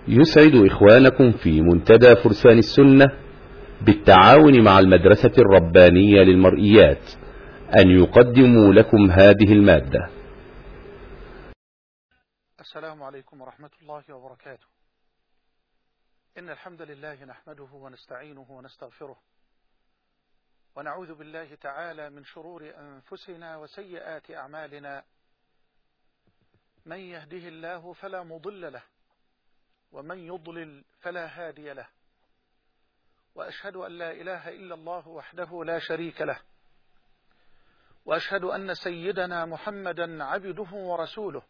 يسعد إخوانكم في منتدى فرسان السنة بالتعاون مع المدرسة الربانية للمرئيات أن يقدموا لكم هذه المادة. السلام عليكم ورحمة الله وبركاته. إن الحمد لله نحمده ونستعينه ونستغفره، ونعوذ بالله تعالى من شرور أنفسنا وسيئات أعمالنا. من يهده الله فلا مضل له، ومن يضلل فلا هادي له، وأشهد أن لا إله إلا الله وحده لا شريك له، وأشهد أن سيدنا محمدا عبده ورسوله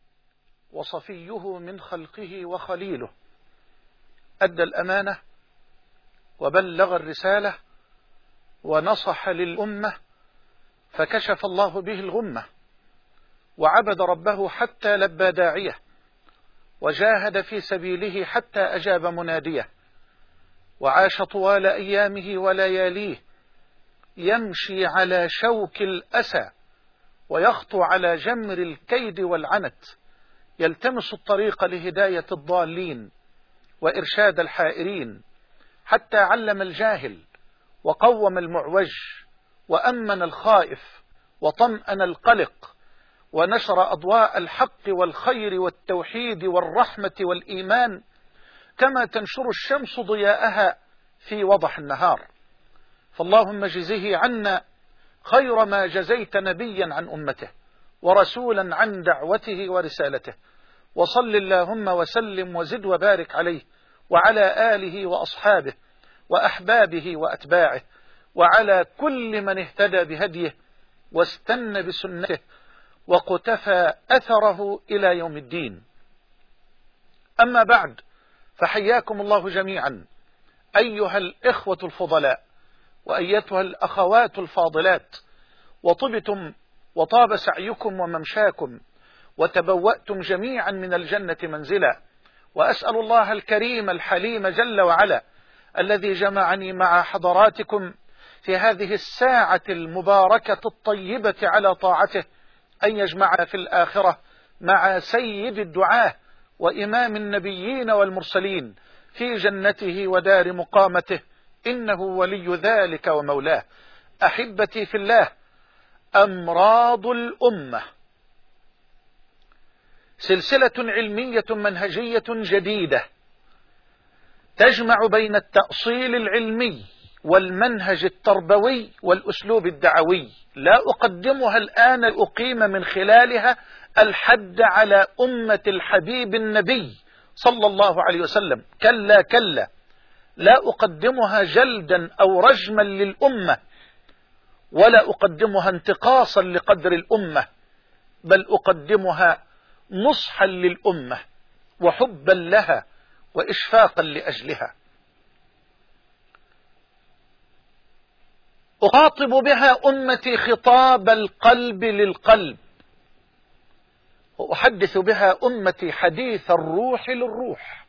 وصفيه من خلقه وخليله، أدى الأمانة وبلغ الرسالة ونصح للأمة، فكشف الله به الغمة، وعبد ربه حتى لبى داعيه، وجاهد في سبيله حتى أجاب مناديه، وعاش طوال أيامه ولياليه يمشي على شوك الأسى ويخطو على جمر الكيد والعنت، يلتمس الطريق لهداية الضالين وإرشاد الحائرين، حتى علم الجاهل وقوم المعوج وأمن الخائف وطمأن القلق، ونشر أضواء الحق والخير والتوحيد والرحمة والإيمان كما تنشر الشمس ضياءها في وضح النهار. فاللهم جزه عنا خير ما جزيت نبيا عن أمته ورسولا عن دعوته ورسالته، وصل اللهم وسلم وزد وبارك عليه وعلى آله وأصحابه وأحبابه وأتباعه، وعلى كل من اهتدى بهديه واستنى بسنته وقتفى أثره إلى يوم الدين. أما بعد، فحياكم الله جميعا أيها الإخوة الفضلاء وأيتها الأخوات الفاضلات، وطبتم وطاب سعيكم وممشاكم، وتبوأتم جميعا من الجنة منزلا. وأسأل الله الكريم الحليم جل وعلا الذي جمعني مع حضراتكم في هذه الساعة المباركة الطيبة على طاعته أن يجمعنا في الآخرة مع سيد الدعاة وإمام النبيين والمرسلين في جنته ودار مقامته، إنه ولي ذلك ومولاه. أحبتي في الله، أمراض الأمة سلسلة علمية منهجية جديدة تجمع بين التأصيل العلمي والمنهج التربوي والأسلوب الدعوي. لا أقدمها الآن لأقيم من خلالها الحد على أمة الحبيب النبي صلى الله عليه وسلم، كلا كلا، لا أقدمها جلدا أو رجما للأمة، ولا أقدمها انتقاصا لقدر الأمة، بل أقدمها نصحا للأمة وحبا لها وإشفاقا لأجلها. أخاطب بها أمتي خطاب القلب للقلب، وأحدث بها أمتي حديث الروح للروح،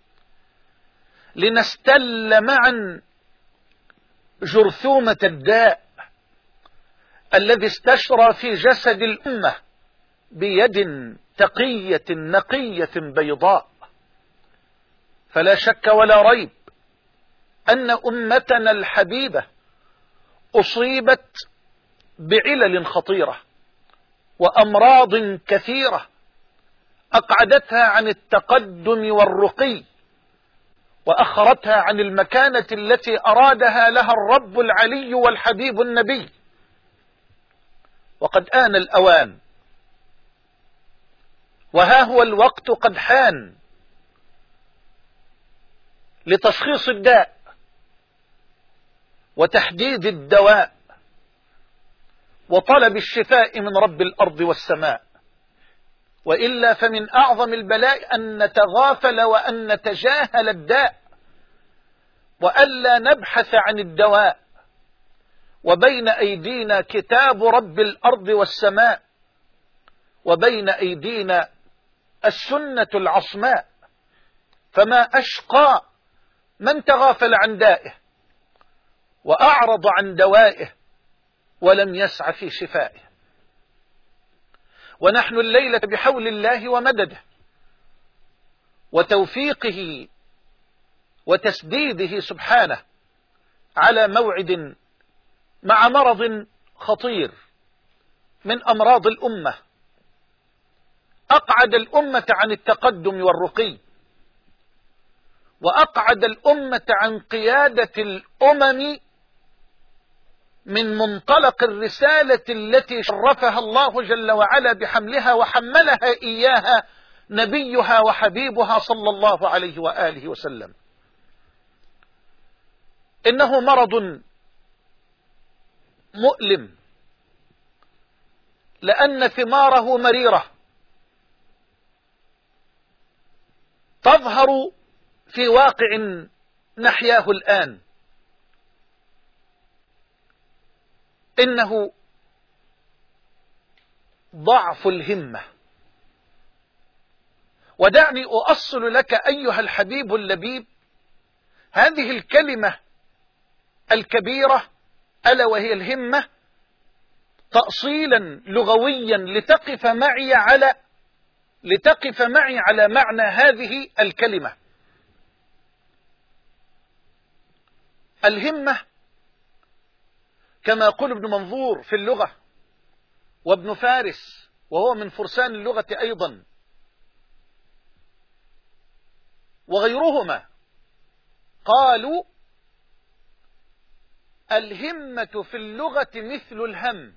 لنستل معا جرثومة الداء الذي استشرى في جسد الأمة بيد تقية نقية بيضاء. فلا شك ولا ريب أن أمتنا الحبيبة أصيبت بعلل خطيرة وأمراض كثيرة أقعدتها عن التقدم والرقي، وأخرتها عن المكانة التي أرادها لها الرب العلي والحبيب النبي. وقد آن الأوان، وها هو الوقت قد حان لتشخيص الداء وتحديد الدواء وطلب الشفاء من رب الأرض والسماء. وإلا فمن أعظم البلاء أن نتغافل وأن نتجاهل الداء، وألا نبحث عن الدواء، وبين أيدينا كتاب رب الأرض والسماء، وبين أيدينا السنة العصماء. فما أشقى من تغافل عن دائه وأعرض عن دوائه ولم يسع في شفائه. ونحن الليلة بحول الله ومدده وتوفيقه وتسديده سبحانه على موعد مع مرض خطير من أمراض الأمة أقعد الأمة عن التقدم والرقي، وأقعد الأمة عن قيادة الأمم من منطلق الرسالة التي شرفها الله جل وعلا بحملها وحملها إياها نبيها وحبيبها صلى الله عليه وآله وسلم. إنه مرض مؤلم لأن ثماره مريرة تظهر في واقع نحياه الآن. إنه ضعف الهمة. ودعني أؤصل لك أيها الحبيب اللبيب هذه الكلمة الكبيرة ألا وهي الهمة تأصيلا لغويا لتقف معي على معنى هذه الكلمة. الهمة كما يقول ابن منظور في اللغة، وابن فارس وهو من فرسان اللغة أيضا، وغيرهما قالوا الهمة في اللغة مثل الهم.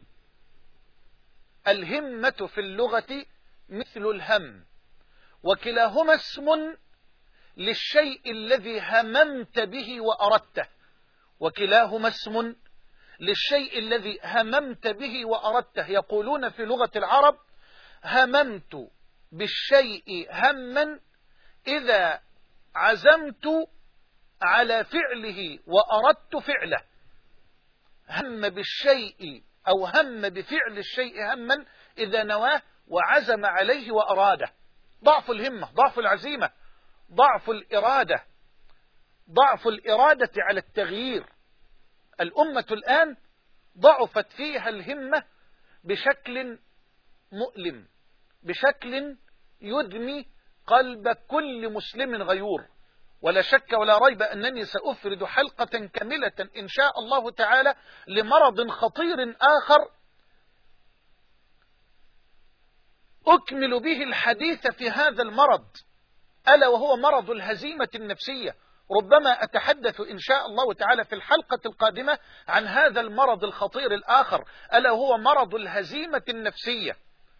الهمة في اللغة مثل الهم، وكلاهما اسم للشيء الذي هممت به وأردته. وكلاهما اسم للشيء الذي هممت به وأردته. يقولون في لغة العرب هممت بالشيء هما إذا عزمت على فعله وأردت فعله. هم بالشيء أو هم بفعل الشيء هما إذا نواه وعزم عليه وأراده. ضعف الهمة، ضعف العزيمة، ضعف الإرادة، ضعف الإرادة على التغيير. الأمة الآن ضعفت فيها الهمة بشكل مؤلم، بشكل يدمي قلب كل مسلم غيور. ولا شك ولا ريب أنني سأفرد حلقة كاملة إن شاء الله تعالى لمرض خطير آخر أكمل به الحديث في هذا المرض، ألا وهو مرض الهزيمة النفسية. ربما أتحدث إن شاء الله تعالى في الحلقة القادمة عن هذا المرض الخطير الآخر، ألا وهو مرض الهزيمة النفسية.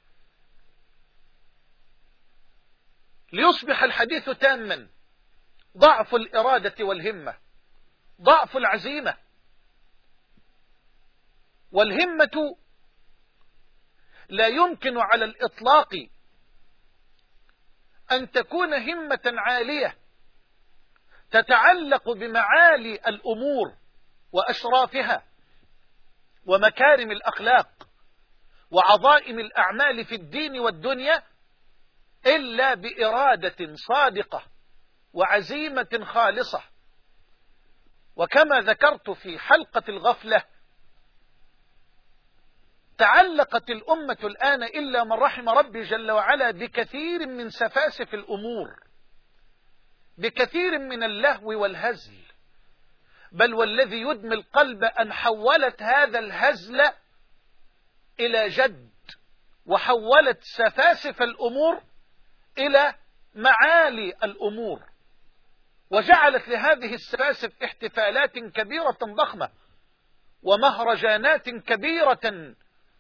ليصبح الحديث تاما: ضعف الإرادة والهمة، ضعف العزيمة. والهمة لا يمكن على الإطلاق أن تكون همة عالية تتعلق بمعالي الأمور وأشرافها ومكارم الأخلاق وعظائم الأعمال في الدين والدنيا إلا بإرادة صادقة وعزيمة خالصة. وكما ذكرت في حلقة الغفلة، تعلقت الأمة الآن إلا من رحم ربي جل وعلا بكثير من سفاسف الأمور، بكثير من اللهو والهزل، بل والذي يدمي القلب أن حولت هذا الهزل إلى جد، وحولت سفاسف الأمور إلى معالي الأمور، وجعلت لهذه السفاسف احتفالات كبيرة ضخمة ومهرجانات كبيرة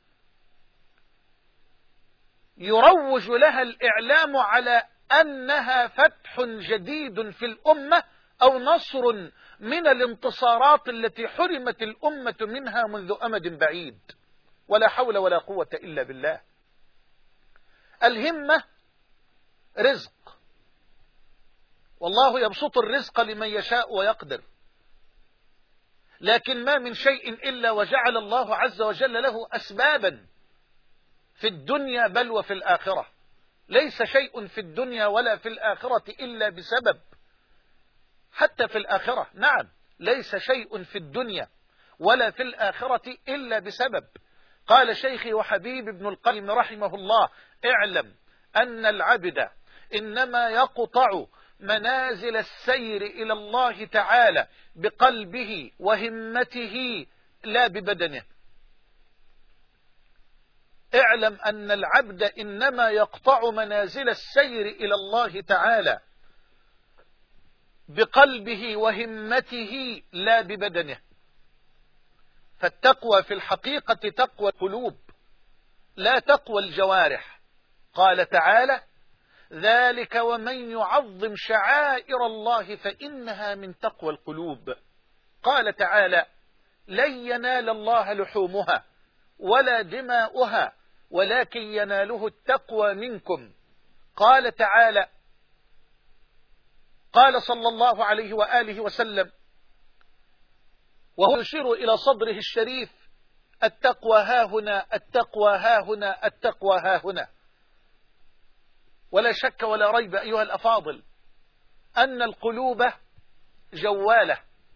يروج لها الإعلام على أنها فتح جديد في الأمة أو نصر من الانتصارات التي حرمت الأمة منها منذ أمد بعيد. ولا حول ولا قوة إلا بالله. الهمة رزق، والله يبسط الرزق لمن يشاء ويقدر، لكن ما من شيء إلا وجعل الله عز وجل له أسبابا في الدنيا بل وفي الآخرة. ليس شيء في الدنيا ولا في الآخرة إلا بسبب. حتى في الآخرة، نعم، ليس شيء في الدنيا ولا في الآخرة إلا بسبب. قال شيخي وحبيب ابن القيم رحمه الله: اعلم أن العبد إنما يقطع منازل السير إلى الله تعالى بقلبه وهمته لا ببدنه. اعلم أن العبد إنما يقطع منازل السير إلى الله تعالى بقلبه وهمته لا ببدنه. فالتقوى في الحقيقة تقوى القلوب لا تقوى الجوارح. قال تعالى: ذلك ومن يعظم شعائر الله فإنها من تقوى القلوب. قال تعالى: لن ينال الله لحومها ولا دماؤها ولكن يناله التقوى منكم. قال تعالى: قال صلى الله عليه وآله وسلم وهو يشير إلى صدره الشريف: التقوى هاهنا، التقوى هاهنا، التقوى هاهنا. ولا شك ولا ريب أيها الأفاضل أن القلوب جوالة،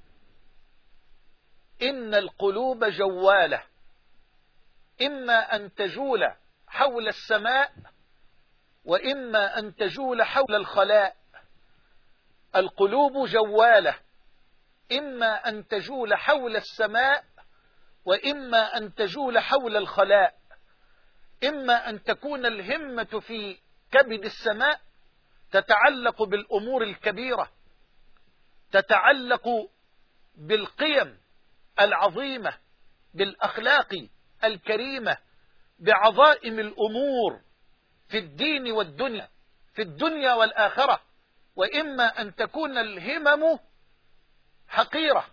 إن القلوب جوالة، إما أن تجول حول السماء وإما أن تجول حول الخلاء. القلوب جوالة، إما أن تجول حول السماء وإما أن تجول حول الخلاء. إما أن تكون الهمة في كبد السماء تتعلق بالأمور الكبيرة، تتعلق بالقيم العظيمة، بالأخلاق الكريمة، بعظائم الأمور في الدين والدنيا، في الدنيا والآخرة. وإما أن تكون الهمم حقيرة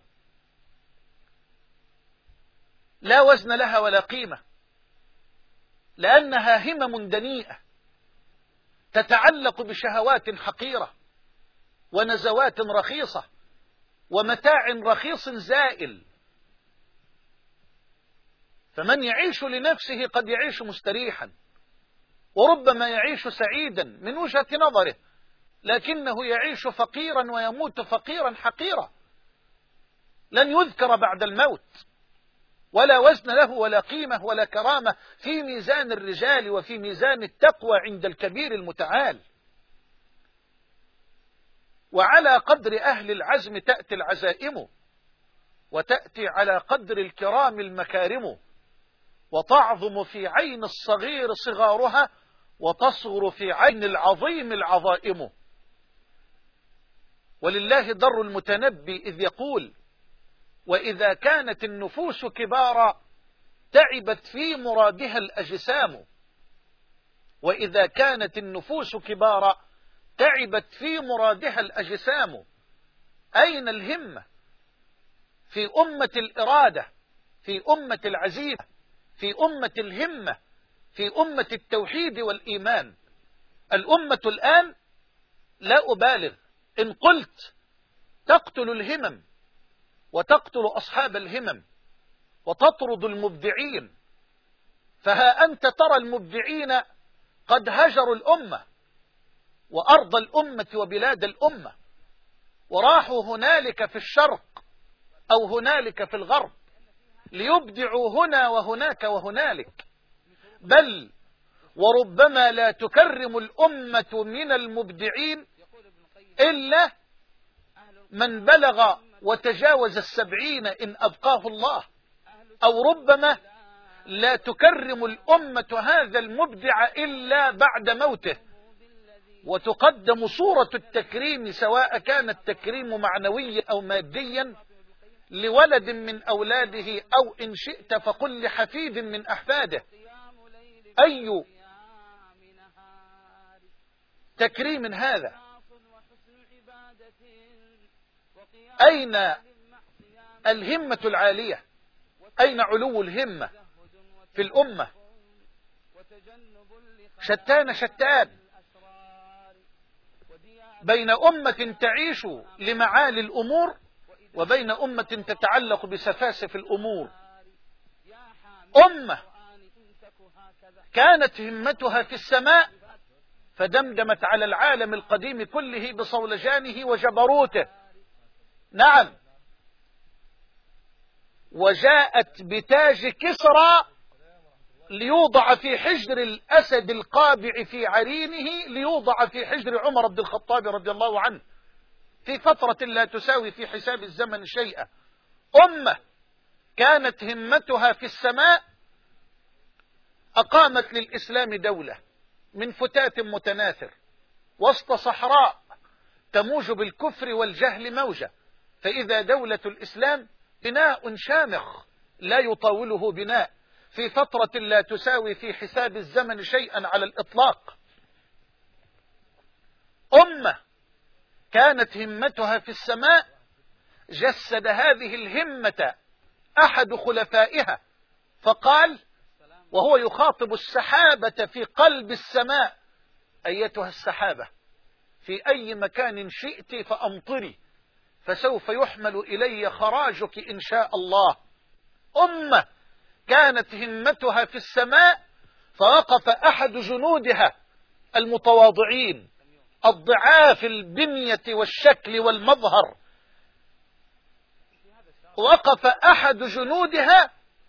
لا وزن لها ولا قيمة، لأنها همم دنيئة تتعلق بشهوات حقيرة ونزوات رخيصة ومتاع رخيص زائل. فمن يعيش لنفسه قد يعيش مستريحا وربما يعيش سعيدا من وجهة نظره، لكنه يعيش فقيرا ويموت فقيرا حقيرا، لن يذكر بعد الموت، ولا وزن له ولا قيمة ولا كرامة في ميزان الرجال وفي ميزان التقوى عند الكبير المتعال. وعلى قدر أهل العزم تأتي العزائم، وتأتي على قدر الكرام المكارم، وتعظم في عين الصغير صغارها وتصغر في عين العظيم العظائم. ولله در المتنبي إذ يقول: وإذا كانت النفوس كبارا تعبت في مرادها الأجسام. وإذا كانت النفوس كبارا تعبت في مرادها الأجسام. أين الهمة في أمة الإرادة، في أمة العزيمة، في أمة الهمة، في أمة التوحيد والإيمان؟ الأمة الآن لا أبالغ إن قلت تقتل الهمم وتقتل أصحاب الهمم وتطرد المبدعين. فها أنت ترى المبدعين قد هجروا الأمة وأرض الأمة وبلاد الأمة، وراحوا هنالك في الشرق أو هنالك في الغرب ليبدعوا هنا وهناك وهنالك. بل وربما لا تكرم الأمة من المبدعين إلا من بلغ وتجاوز 70 إن أبقاه الله، أو ربما لا تكرم الأمة هذا المبدع إلا بعد موته، وتقدم صورة التكريم سواء كان التكريم معنويا أو ماديا لولد من أولاده، أو إن شئت فقل لحفيد من أحفاده. أي تكريم هذا؟ أين الهمة العالية؟ أين علو الهمة في الأمة؟ شتان شتان بين أمة تعيش لمعالي الأمور وبين أمة تتعلق بسفاسف الأمور. أمة كانت همتها في السماء فدمدمت على العالم القديم كله بصولجانه وجبروته، نعم، وجاءت بتاج كسرى ليوضع في حجر الأسد القابع في عرينه ليوضع في حجر عمر بن الخطاب رضي الله عنه في فترة لا تساوي في حساب الزمن شيئا. أمة كانت همتها في السماء أقامت للإسلام دولة من فتات متناثر وسط صحراء تموج بالكفر والجهل موجة، فإذا دولة الإسلام بناء شامخ لا يطاوله بناء في فترة لا تساوي في حساب الزمن شيئا على الإطلاق. أمة كانت همتها في السماء جسد هذه الهمة أحد خلفائها فقال وهو يخاطب السحابة في قلب السماء: أيتها السحابة في أي مكان شئت فأمطري فسوف يحمل إلي خراجك إن شاء الله. أمة كانت همتها في السماء فوقف أحد جنودها المتواضعين الضعاف البنية والشكل والمظهر، وقف أحد جنودها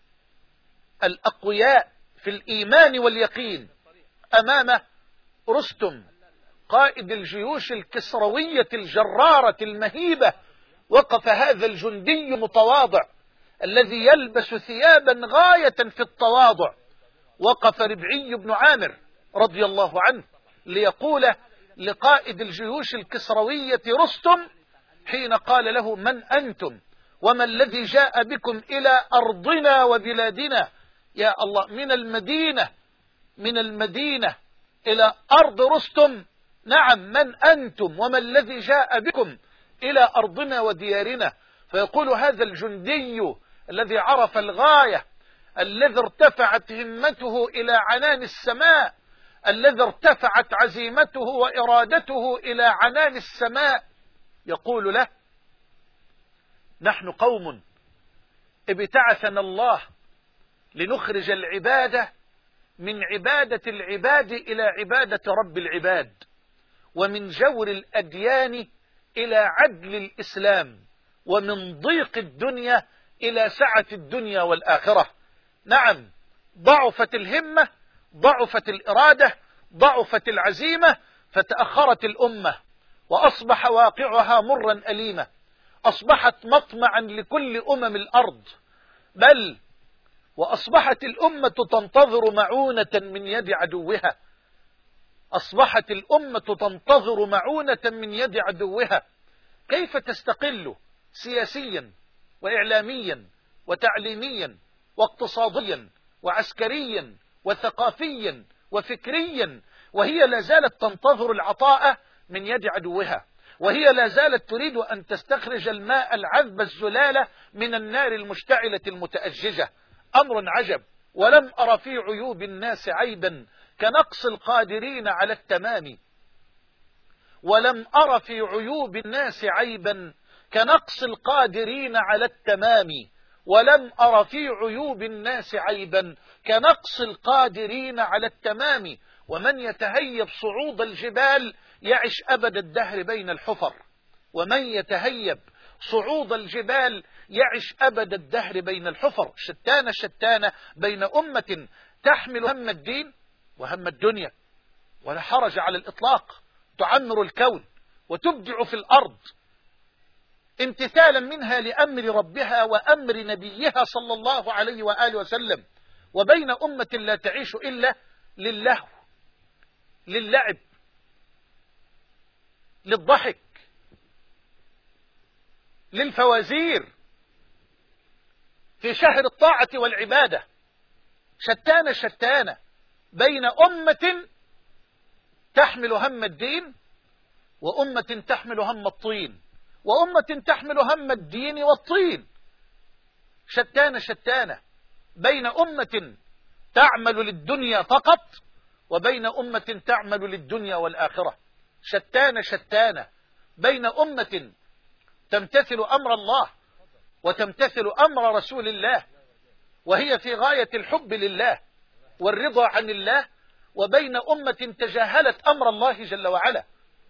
الأقوياء في الإيمان واليقين أمام رستم قائد الجيوش الكسروية الجرارة المهيبة. وقف هذا الجندي متواضع الذي يلبس ثيابا غاية في التواضع، وقف ربعي بن عامر رضي الله عنه ليقول لقائد الجيوش الكسروية رستم حين قال له: من أنتم وما الذي جاء بكم إلى أرضنا وبلادنا؟ يا الله، من المدينة إلى أرض رستم. نعم، من أنتم وما الذي جاء بكم إلى أرضنا وديارنا؟ فيقول هذا الجندي الذي عرف الغاية، الذي ارتفعت همته إلى عنان السماء، الذي ارتفعت عزيمته وإرادته إلى عنان السماء، يقول له: نحن قوم ابتعثنا الله لنخرج العبادة من عبادة العباد إلى عبادة رب العباد، ومن جور الأديان إلى عدل الإسلام، ومن ضيق الدنيا إلى سعة الدنيا والآخرة. نعم، ضعفت الهمة، ضعفت الإرادة، ضعفت العزيمة، فتأخرت الأمة وأصبح واقعها مرا أليما، أصبحت مطمعا لكل أمم الأرض، بل وأصبحت الأمة تنتظر معونة من يد عدوها. أصبحت الأمة تنتظر معونة من يد عدوها. كيف تستقل سياسيا وإعلاميا وتعليميا واقتصاديا وعسكريا وثقافيا وفكريا وهي لا زالت تنتظر العطاء من يد عدوها، وهي لا زالت تريد أن تستخرج الماء العذب الزلال من النار المشتعلة المتأججة؟ أمر عجب. ولم أر في عيوب الناس عيبا كنقص القادرين على التمام، ولم أر في عيوب الناس عيبا كنقص القادرين على التمام، ولم أر في عيوب الناس عيبا كنقص القادرين على التمام. ومن يتهيب صعود الجبال يعش أبد الدهر بين الحفر، ومن يتهيب صعود الجبال يعش أبد الدهر بين الحفر. شتان بين أمة تحمل هم الدين وهم الدنيا ولا حرج على الإطلاق، تعمر الكون وتبدع في الأرض امتثالا منها لأمر ربها وأمر نبيها صلى الله عليه وآله وسلم، وبين أمة لا تعيش إلا للهو، للعب، للضحك، للفوازير في شهر الطاعة والعبادة. شتان بين أمة تحمل هم الدين وأمة تحمل هم الطين، وأمة تحمل هم الدين والطين. شتان بين أمة تعمل للدنيا فقط وبين أمة تعمل للدنيا والآخرة. شتان بين أمة تمتثل أمر الله وتمتثل أمر رسول الله وهي في غاية الحب لله والرضا عن الله، وبين أمة تجاهلت أمر الله جل وعلا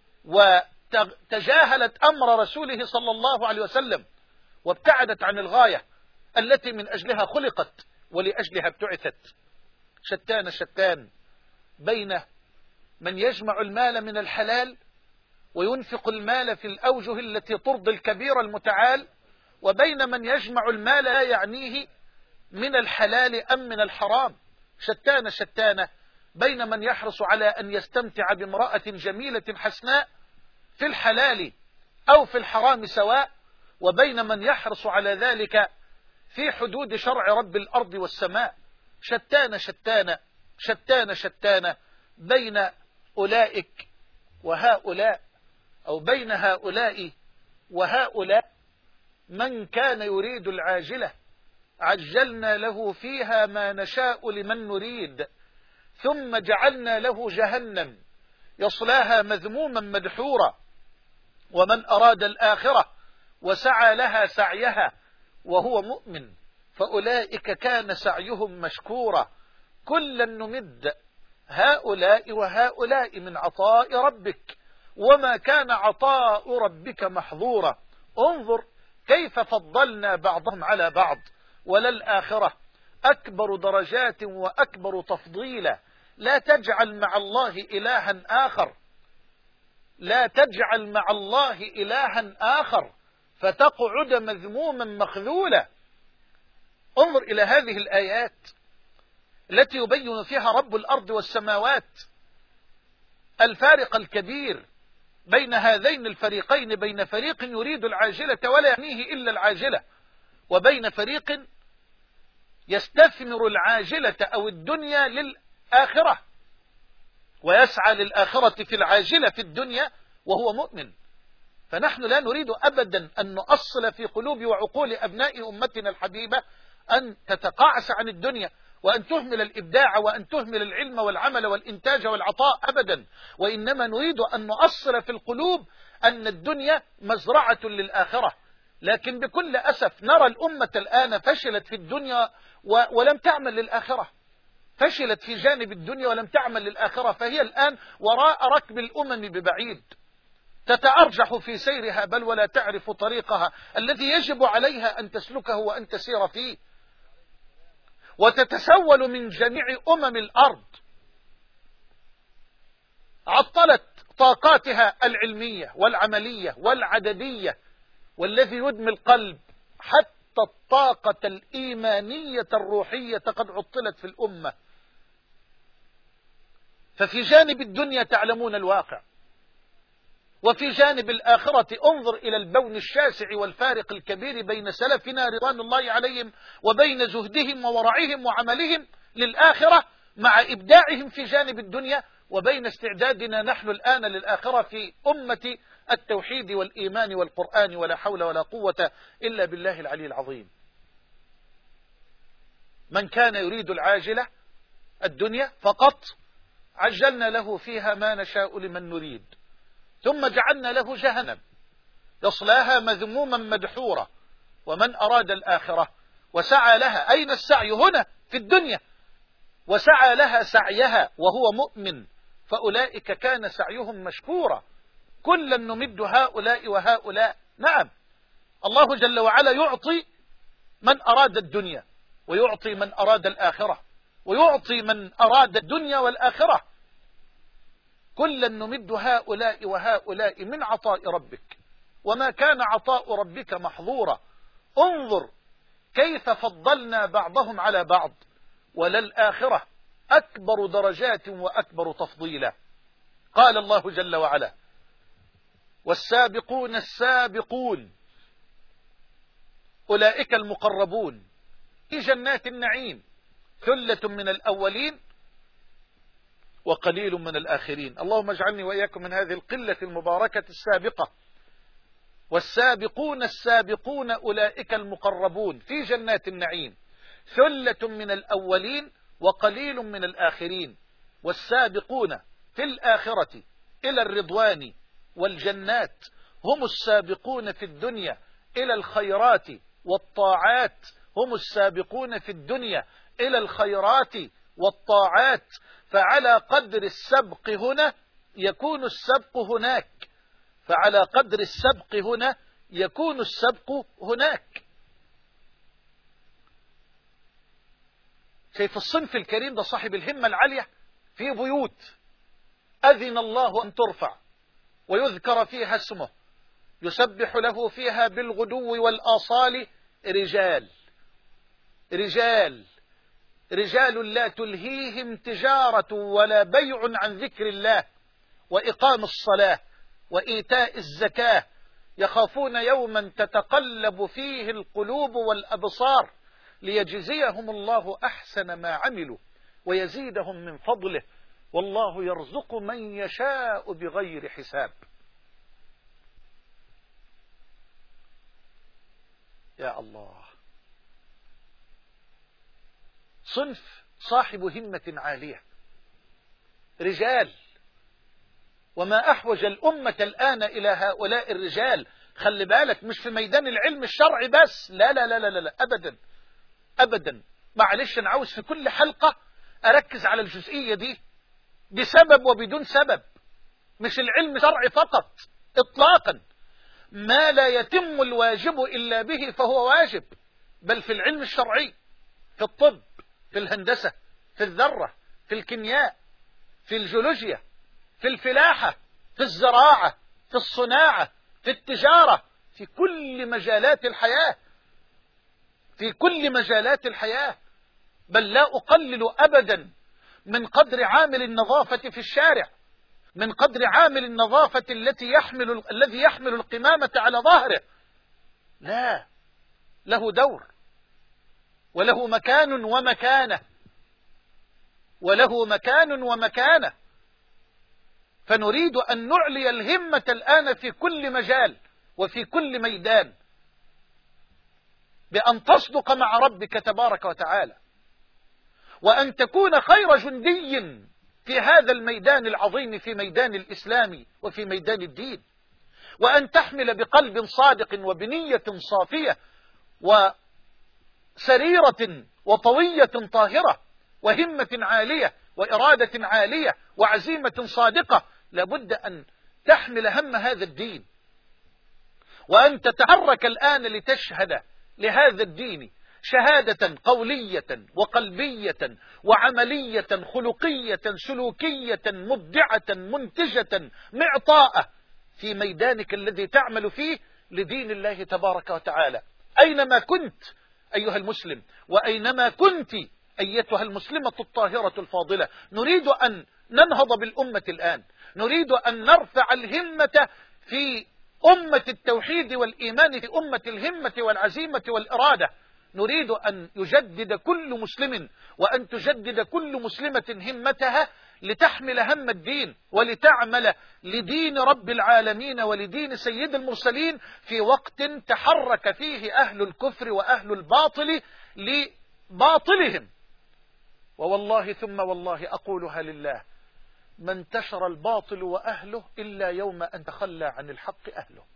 وتجاهلت أمر رسوله صلى الله عليه وسلم وابتعدت عن الغاية التي من أجلها خلقت ولأجلها ابتعثت. شتان شتان بين من يجمع المال من الحلال وينفق المال في الأوجه التي ترضي الكبير المتعال، وبين من يجمع المال لا يعنيه من الحلال أم من الحرام. شتان شتان بين من يحرص على أن يستمتع بامرأة جميلة حسناء في الحلال أو في الحرام سواء، وبين من يحرص على ذلك في حدود شرع رب الأرض والسماء. شتان شتان شتان شتان بين أولئك وهؤلاء، أو بين هؤلاء وهؤلاء. من كان يريد العاجلة عجلنا له فيها ما نشاء لمن نريد ثم جعلنا له جهنم يصلاها مذموما مدحورا. ومن أراد الآخرة وسعى لها سعيها وهو مؤمن فأولئك كان سعيهم مشكورا. كلا نمد هؤلاء وهؤلاء من عطاء ربك وما كان عطاء ربك محظورا. انظر كيف فضلنا بعضهم على بعض، وللآخرة أكبر درجات وأكبر تفضيلا. لا تجعل مع الله إلها آخر، لا تجعل مع الله إلها آخر فتقعد مذموما مخذولا. انظر إلى هذه الآيات التي يبين فيها رب الأرض والسماوات الفارق الكبير بين هذين الفريقين، بين فريق يريد العاجلة ولا يعنيه إلا العاجلة، وبين فريق يستثمر العاجلة أو الدنيا للآخرة ويسعى للآخرة في العاجلة في الدنيا وهو مؤمن. فنحن لا نريد أبدا أن نؤصل في قلوب وعقول أبناء أمتنا الحبيبة أن تتقاعس عن الدنيا وأن تهمل الإبداع وأن تهمل العلم والعمل والإنتاج والعطاء أبدا، وإنما نريد أن نؤصل في القلوب أن الدنيا مزرعة للآخرة. لكن بكل أسف نرى الأمة الآن فشلت في الدنيا ولم تعمل للآخرة، فشلت في جانب الدنيا ولم تعمل للآخرة، فهي الآن وراء ركب الأمم ببعيد، تتأرجح في سيرها بل ولا تعرف طريقها الذي يجب عليها أن تسلكه وأن تسير فيه، وتتسول من جميع أمم الأرض، عطلت طاقاتها العلمية والعملية والعددية، والذي يدمي القلب حتى الطاقة الإيمانية الروحية قد عطلت في الأمة. ففي جانب الدنيا تعلمون الواقع، وفي جانب الآخرة انظر إلى البون الشاسع والفارق الكبير بين سلفنا رضوان الله عليهم وبين زهدهم وورعهم وعملهم للآخرة مع إبداعهم في جانب الدنيا، وبين استعدادنا نحن الآن للآخرة في أمة التوحيد والإيمان والقرآن، ولا حول ولا قوة إلا بالله العلي العظيم. من كان يريد العاجلة الدنيا فقط عجلنا له فيها ما نشاء لمن نريد ثم جعلنا له جهنم يصلاها مذموما مدحورا. ومن أراد الآخرة وسعى لها، أين السعي هنا في الدنيا؟ وسعى لها سعيها وهو مؤمن فأولئك كان سعيهم مشكورا. كلا نمد هؤلاء وهؤلاء. نعم، الله جل وعلا يعطي من أراد الدنيا ويعطي من أراد الآخرة ويعطي من أراد الدنيا والآخرة. كلا نمد هؤلاء وهؤلاء من عطاء ربك وما كان عطاء ربك محظورا. انظر كيف فضلنا بعضهم على بعض، وللآخرة أكبر درجات وأكبر تفضيلا. قال الله جل وعلا: والسابقون السابقون أولئك المقربون في جنات النعيم ثلة من الأولين وقليل من الآخرين. اللهم اجعلني وإياكم من هذه القلة المباركة السابقة. والسابقون السابقون أولئك المقربون في جنات النعيم ثلة من الأولين وقليل من الآخرين. والسابقون في الآخرة إلى الرضوان والجنات هم السابقون في الدنيا إلى الخيرات والطاعات، هم السابقون في الدنيا إلى الخيرات والطاعات. فعلى قدر السبق هنا يكون السبق هناك، فعلى قدر السبق هنا يكون السبق هناك. شايف الصنف الكريم ده صاحب الهمة العالية؟ في بيوت أذن الله أن ترفع ويذكر فيها اسمه يسبح له فيها بالغدو والآصال رجال لا تلهيهم تجارة ولا بيع عن ذكر الله وإقام الصلاة وإيتاء الزكاة يخافون يوما تتقلب فيه القلوب والأبصار ليجزيهم الله أحسن ما عملوا ويزيدهم من فضله والله يرزق من يشاء بغير حساب. يا الله، صنف صاحب همة عالية، رجال. وما أحوج الأمة الآن إلى هؤلاء الرجال. خلي بالك، مش في ميدان العلم الشرعي بس، لا لا لا لا لا أبدا أبدا. معلش، أنا عاوز في كل حلقة أركز على الجزئية دي بسبب وبدون سبب. مش العلم الشرعي فقط إطلاقا، ما لا يتم الواجب إلا به فهو واجب، بل في العلم الشرعي، في الطب، في الهندسة، في الذرة، في الكيمياء، في الجيولوجيا، في الفلاحة، في الزراعة، في الصناعة، في التجارة، في كل مجالات الحياة، في كل مجالات الحياة. بل لا أقلل أبدا من قدر عامل النظافة في الشارع، من قدر عامل النظافة الذي يحمل القمامة على ظهره. لا، له دور وله مكان ومكانة، وله مكان ومكانة. فنريد أن نعلي الهمة الآن في كل مجال وفي كل ميدان، بأن تصدق مع ربك تبارك وتعالى، وأن تكون خير جندي في هذا الميدان العظيم، في ميدان الإسلام وفي ميدان الدين، وأن تحمل بقلب صادق وبنية صافية وسريرة وطوية طاهرة وهمة عالية وإرادة عالية وعزيمة صادقة. لابد أن تحمل هم هذا الدين، وأن تتحرك الآن لتشهد لهذا الدين شهادة قولية وقلبية وعملية خلقية سلوكية مبدعة منتجة معطاءة في ميدانك الذي تعمل فيه لدين الله تبارك وتعالى. أينما كنت أيها المسلم، وأينما كنت أيتها المسلمة الطاهرة الفاضلة، نريد أن ننهض بالأمة الآن، نريد أن نرفع الهمة في أمة التوحيد والإيمان، في أمة الهمة والعزيمة والإرادة. نريد أن يجدد كل مسلم وأن تجدد كل مسلمة همتها لتحمل هم الدين ولتعمل لدين رب العالمين ولدين سيد المرسلين في وقت تحرك فيه أهل الكفر وأهل الباطل لباطلهم. ووالله ثم والله أقولها لله، ما انتشر الباطل وأهله إلا يوم أن تخلى عن الحق أهله.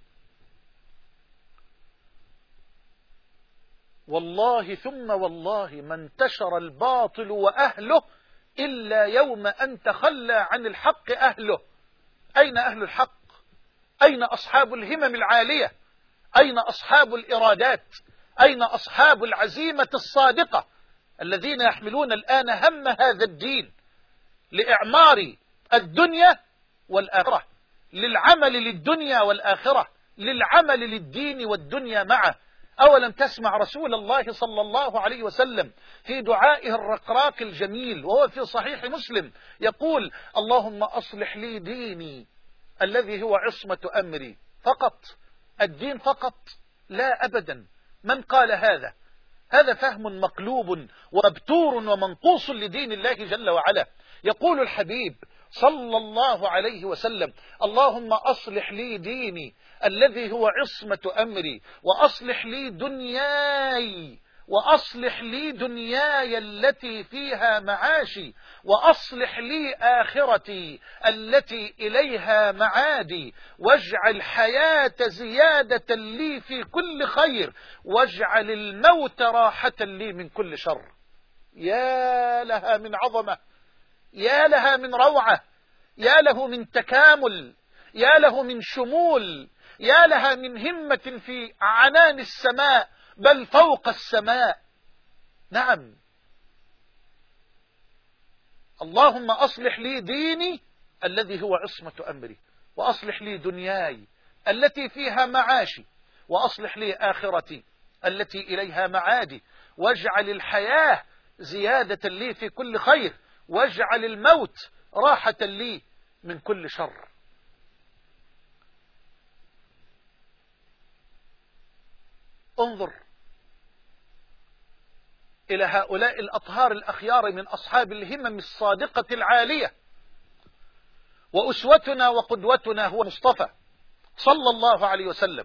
والله ثم والله ما انتشر الباطل وأهله إلا يوم أن تخلى عن الحق أهله. أين أهل الحق؟ أين أصحاب الهمم العالية؟ أين أصحاب الإرادات؟ أين أصحاب العزيمة الصادقة الذين يحملون الآن هم هذا الدين لإعمار الدنيا والآخرة، للعمل للدنيا والآخرة، للعمل للدين والدنيا معه؟ أولم تسمع رسول الله صلى الله عليه وسلم في دعائه الرقراق الجميل وهو في صحيح مسلم يقول: اللهم أصلح لي ديني الذي هو عصمة أمري. فقط الدين فقط؟ لا أبدا. من قال هذا؟ هذا فهم مقلوب ومبتور ومنقوص لدين الله جل وعلا. يقول الحبيب صلى الله عليه وسلم: اللهم أصلح لي ديني الذي هو عصمة أمري، وأصلح لي دنياي، وأصلح لي دنياي التي فيها معاشي، وأصلح لي آخرتي التي إليها معادي، واجعل حياة زيادة لي في كل خير، واجعل الموت راحة لي من كل شر. يا لها من عظمة، يا لها من روعة، يا له من تكامل، يا له من شمول، يا لها من همة في عنان السماء بل فوق السماء. نعم، اللهم أصلح لي ديني الذي هو عصمة أمري، وأصلح لي دنياي التي فيها معاشي، وأصلح لي آخرتي التي إليها معادي، واجعل الحياة زيادة لي في كل خير، واجعل الموت راحة لي من كل شر. انظر إلى هؤلاء الأطهار الأخيار من أصحاب الهمم الصادقة العالية، وأسوتنا وقدوتنا هو مصطفى صلى الله عليه وسلم.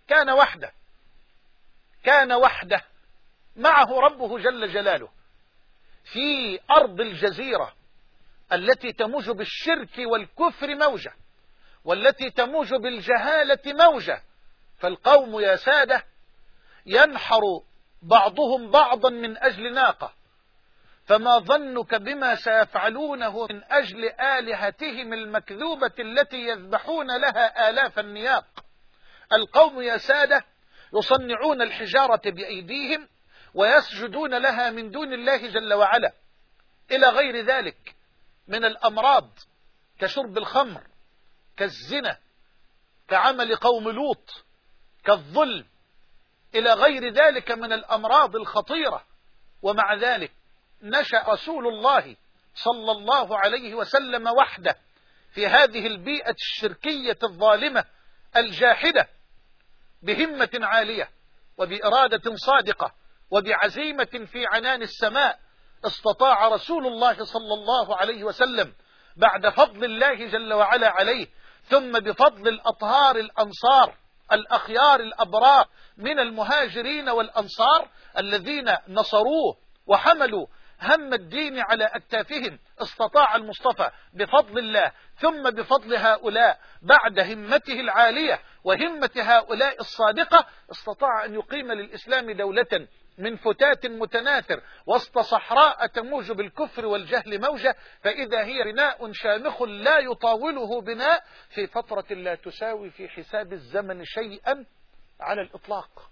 كان وحده معه ربه جل جلاله في أرض الجزيرة التي تموج بالشرك والكفر موجة، والتي تموج بالجهالة موجة. فالقوم يا سادة ينحر بعضهم بعضا من أجل ناقة، فما ظنك بما سيفعلونه من أجل آلهتهم المكذوبة التي يذبحون لها آلاف النياق. القوم يا سادة يصنعون الحجارة بأيديهم ويسجدون لها من دون الله جل وعلا، إلى غير ذلك من الأمراض كشرب الخمر، كالزنا، كعمل قوم لوط، كالظلم، إلى غير ذلك من الأمراض الخطيرة. ومع ذلك نشأ رسول الله صلى الله عليه وسلم وحده في هذه البيئة الشركية الظالمة الجاحدة، بهمة عالية وبإرادة صادقة وبعزيمة في عنان السماء. استطاع رسول الله صلى الله عليه وسلم بعد فضل الله جل وعلا عليه، ثم بفضل الأطهار الأنصار الأخيار الأبرار من المهاجرين والأنصار الذين نصروه وحملوا هم الدين على أكتافهم، استطاع المصطفى بفضل الله ثم بفضل هؤلاء بعد همته العالية وهمة هؤلاء الصادقة، استطاع أن يقيم للإسلام دولة من فتات متناثر وسط صحراء تموج بالكفر والجهل موجة، فإذا هي بناء شامخ لا يطاوله بناء في فترة لا تساوي في حساب الزمن شيئا على الإطلاق.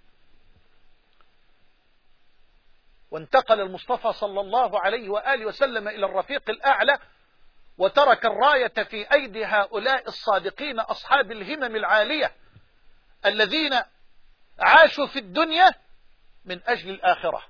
وانتقل المصطفى صلى الله عليه وآله وسلم إلى الرفيق الأعلى، وترك الراية في أيدي هؤلاء الصادقين أصحاب الهمم العالية الذين عاشوا في الدنيا من أجل الآخرة،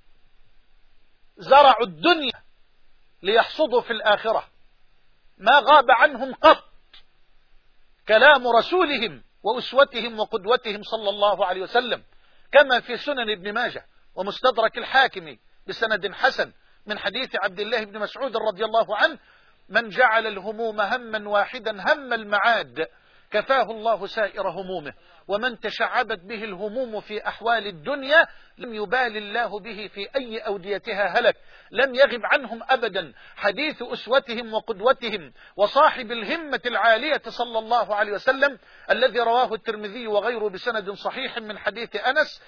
زرعوا الدنيا ليحصدوا في الآخرة. ما غاب عنهم قط كلام رسولهم وأسوتهم وقدوتهم صلى الله عليه وسلم، كما في سنن ابن ماجه ومستدرك الحاكم بسند حسن من حديث عبد الله بن مسعود رضي الله عنه: من جعل الهموم هما واحدا هم المعاد كفاه الله سائر همومه، ومن تشعبت به الهموم في أحوال الدنيا لم يبال الله به في أي أوديتها هلك. لم يغب عنهم أبدا حديث أسوتهم وقدوتهم وصاحب الهمة العالية صلى الله عليه وسلم الذي رواه الترمذي وغيره بسند صحيح من حديث أنس: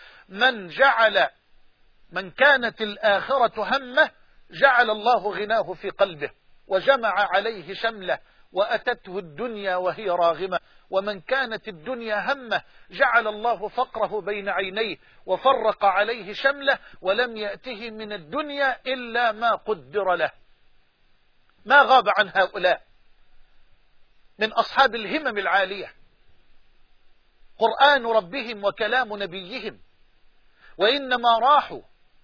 من كانت الآخرة همه جعل الله غناه في قلبه وجمع عليه شمله وأتته الدنيا وهي راغمة، ومن كانت الدنيا همه جعل الله فقره بين عينيه وفرق عليه شمله ولم يأته من الدنيا إلا ما قدر له. ما غاب عن هؤلاء من أصحاب الهمم العالية قرآن ربهم وكلام نبيهم، وإنما راحوا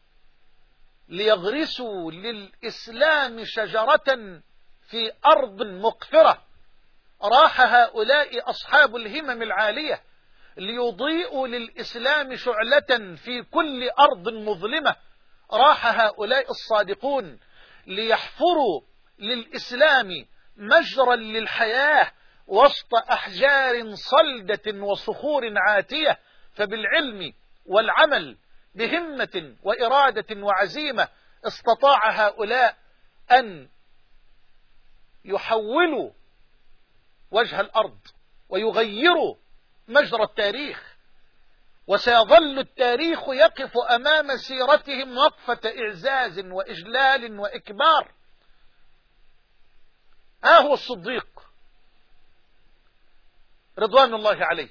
ليغرسوا للإسلام شجرة في أرض مقفرة. راح هؤلاء أصحاب الهمم العالية ليضيئوا للإسلام شعلة في كل أرض مظلمة. راح هؤلاء الصادقون ليحفروا للإسلام مجرى للحياة وسط أحجار صلدة وصخور عاتية. فبالعلم والعمل بهمة وإرادة وعزيمة استطاع هؤلاء أن يحولوا وجه الأرض ويغيروا مجرى التاريخ، وسيظل التاريخ يقف أمام سيرتهم وقفة إعزاز وإجلال وإكبار. هو الصديق رضوان الله عليه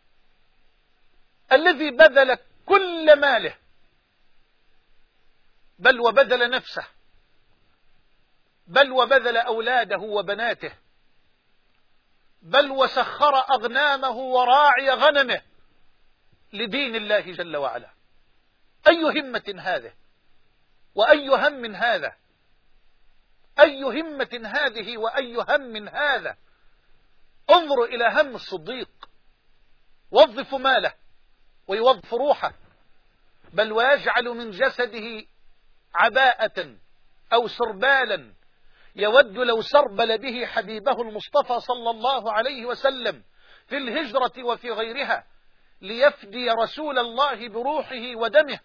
الذي بذل كل ماله بل وبذل نفسه، بل وبذل أولاده وبناته، بل وسخر أغنامه وراعي غنمه لدين الله جل وعلا. أي همة هذه، وأي هم هذا، أي همة هذه وأي هم هذا. انظروا إلى هم الصديق، وظف ماله ويوظف روحه، بل ويجعل من جسده عباءة أو سربالا يود لو سربل به حبيبه المصطفى صلى الله عليه وسلم في الهجرة وفي غيرها ليفدي رسول الله بروحه ودمه،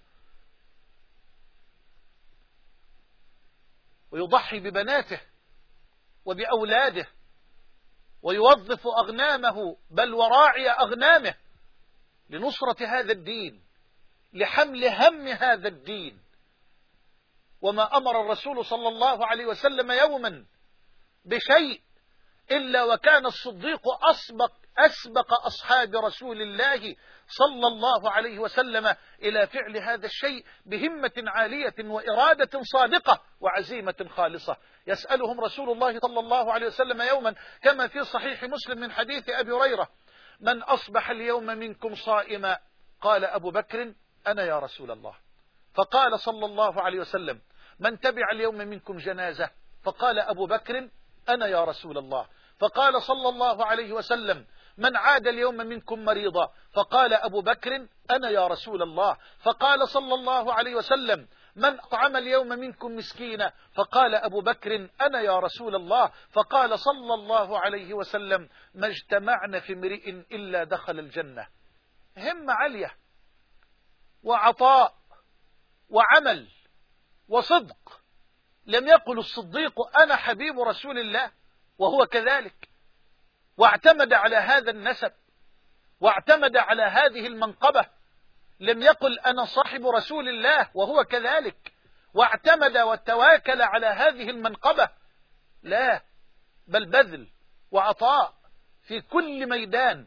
ويضحي ببناته وبأولاده، ويوظف أغنامه بل وراعي أغنامه لنصرة هذا الدين، لحمل هم هذا الدين. وما أمر الرسول صلى الله عليه وسلم يوما بشيء إلا وكان الصديق أسبق أصحاب رسول الله صلى الله عليه وسلم إلى فعل هذا الشيء بهمة عالية وإرادة صادقة وعزيمة خالصة. يسألهم رسول الله صلى الله عليه وسلم يوما كما في صحيح مسلم من حديث أبي هريرة: من أصبح اليوم منكم صائما؟ قال أبو بكر: أنا يا رسول الله. فقال صلى الله عليه وسلم: من تبع اليوم منكم جنازة؟ فقال أبو بكر: أنا يا رسول الله. فقال صلى الله عليه وسلم: من عاد اليوم منكم مريضا؟ فقال أبو بكر: أنا يا رسول الله. فقال صلى الله عليه وسلم: من أطعم اليوم منكم مسكينا؟ فقال أبو بكر: أنا يا رسول الله. فقال صلى الله عليه وسلم: ما اجتمعنا في امرئ إلا دخل الجنة. همة عالية وعطاء وعمل وصدق. لم يقل الصديق: أنا حبيب رسول الله وهو كذلك، واعتمد على هذا النسب واعتمد على هذه المنقبة. لم يقل: أنا صاحب رسول الله وهو كذلك، واعتمد وتواكل على هذه المنقبة. لا، بل بذل وعطاء في كل ميدان.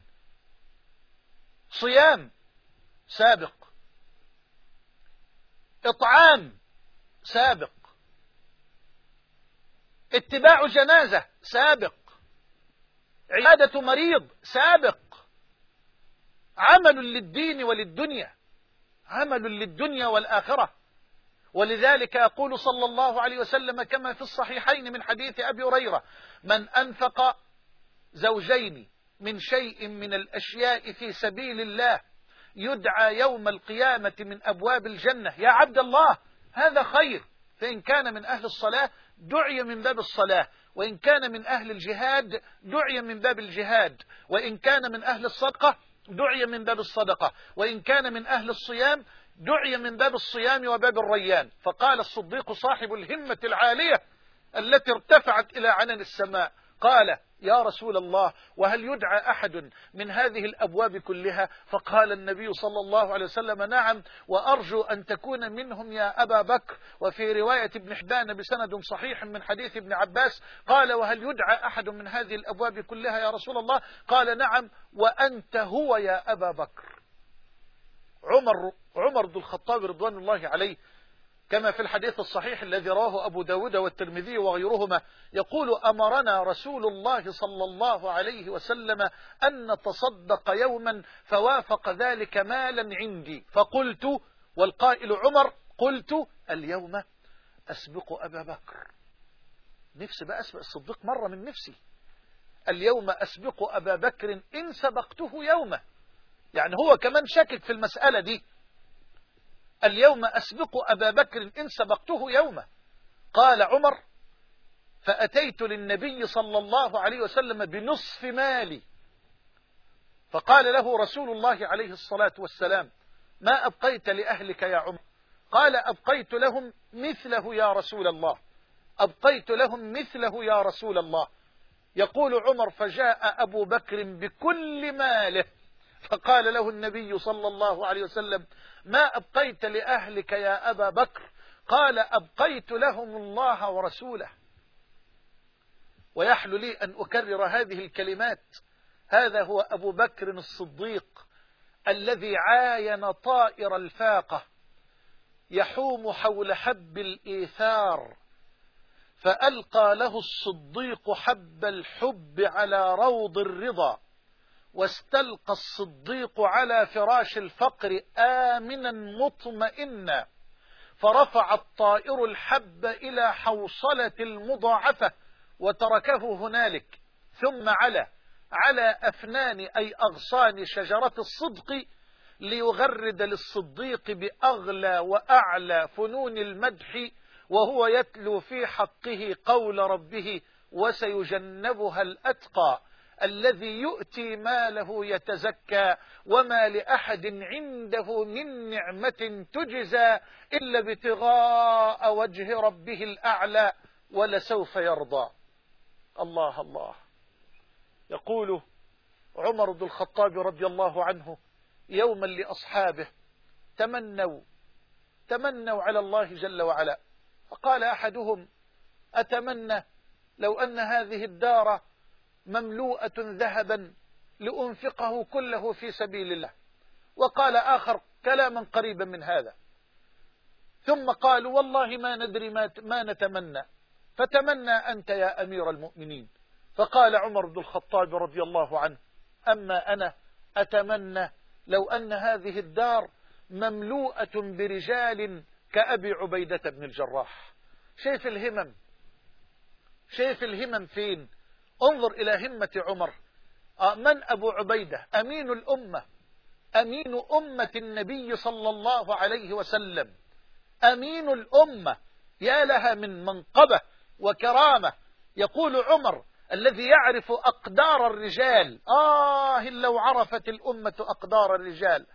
صيام سابق، إطعام سابق، اتباع جنازة سابق، عيادة مريض سابق، عمل للدين وللدنيا، عمل للدنيا والآخرة. ولذلك يقول صلى الله عليه وسلم كما في الصحيحين من حديث أبي هريرة: من أنفق زوجين من شيء من الأشياء في سبيل الله يدعى يوم القيامة من أبواب الجنة. يا عبد الله، هذا خير. فإن كان من أهل الصلاة دعي من باب الصلاة، وإن كان من أهل الجهاد دعي من باب الجهاد، وإن كان من أهل الصدقة دعي من باب الصدقة، وإن كان من أهل الصيام دعي من باب الصيام وباب الريان. فقال الصديق صاحب الهمة العالية التي ارتفعت إلى عنان السماء، قال: يا رسول الله، وهل يدعى أحد من هذه الأبواب كلها؟ فقال النبي صلى الله عليه وسلم: نعم، وأرجو أن تكون منهم يا أبا بكر. وفي رواية ابن حبان بسند صحيح من حديث ابن عباس قال: وهل يدعى أحد من هذه الأبواب كلها يا رسول الله؟ قال: نعم، وأنت هو يا أبا بكر. عمر بن الخطاب رضوان الله عليه كما في الحديث الصحيح الذي رواه أبو داود والترمذي وغيرهما يقول: أمرنا رسول الله صلى الله عليه وسلم أن نتصدق يوما فوافق ذلك مالا عندي، فقلت، والقائل عمر، قلت: اليوم أسبق أبا بكر. نفسي بقى أسبق الصديق مرة من نفسي. اليوم أسبق أبا بكر إن سبقته يومه. يعني هو كمان شاكك في المسألة دي. اليوم أسبق أبا بكر إن سبقته يومه. قال عمر: فأتيت للنبي صلى الله عليه وسلم بنصف مالي، فقال له رسول الله عليه الصلاة والسلام: ما أبقيت لأهلك يا عمر؟ قال: أبقيت لهم مثله يا رسول الله، أبقيت لهم مثله يا رسول الله. يقول عمر: فجاء أبو بكر بكل ماله، فقال له النبي صلى الله عليه وسلم: ما أبقيت لأهلك يا أبا بكر؟ قال: أبقيت لهم الله ورسوله. ويحل لي أن أكرر هذه الكلمات. هذا هو أبو بكر الصديق الذي عاين طائر الفاقة يحوم حول حب الإيثار، فألقى له الصديق حب الحب على روض الرضا، واستلقى الصديق على فراش الفقر آمنا مطمئنا، فرفع الطائر الحب إلى حوصلة المضاعفة وتركه هنالك، ثم على أفنان أي أغصان شجرة الصدق ليغرد للصديق بأغلى وأعلى فنون المدح، وهو يتلو في حقه قول ربه: وسيجنبها الأتقى الذي يؤتي ماله يتزكى وما لأحد عنده من نعمة تجزى إلا ابتغاء وجه ربه الأعلى ولسوف يرضى. الله الله. يقول عمر بن الخطاب رضي الله عنه يوما لأصحابه: تمنوا على الله جل وعلا. فقال أحدهم: أتمنى لو أن هذه الدار مملوءة ذهبا لأنفقه كله في سبيل الله. وقال آخر كلاما قريبا من هذا، ثم قالوا: والله ما ندري ما نتمنى، فتمنى أنت يا أمير المؤمنين. فقال عمر بن الخطاب رضي الله عنه: أما أنا أتمنى لو أن هذه الدار مملوءة برجال كأبي عبيدة بن الجراح. شايف الهمم فين؟ انظر إلى همة عمر. من أبو عبيدة؟ أمين الأمة، أمين أمة النبي صلى الله عليه وسلم، أمين الأمة، يا لها من منقبة وكرامة. يقول عمر الذي يعرف أقدار الرجال: لو عرفت الأمة أقدار الرجال،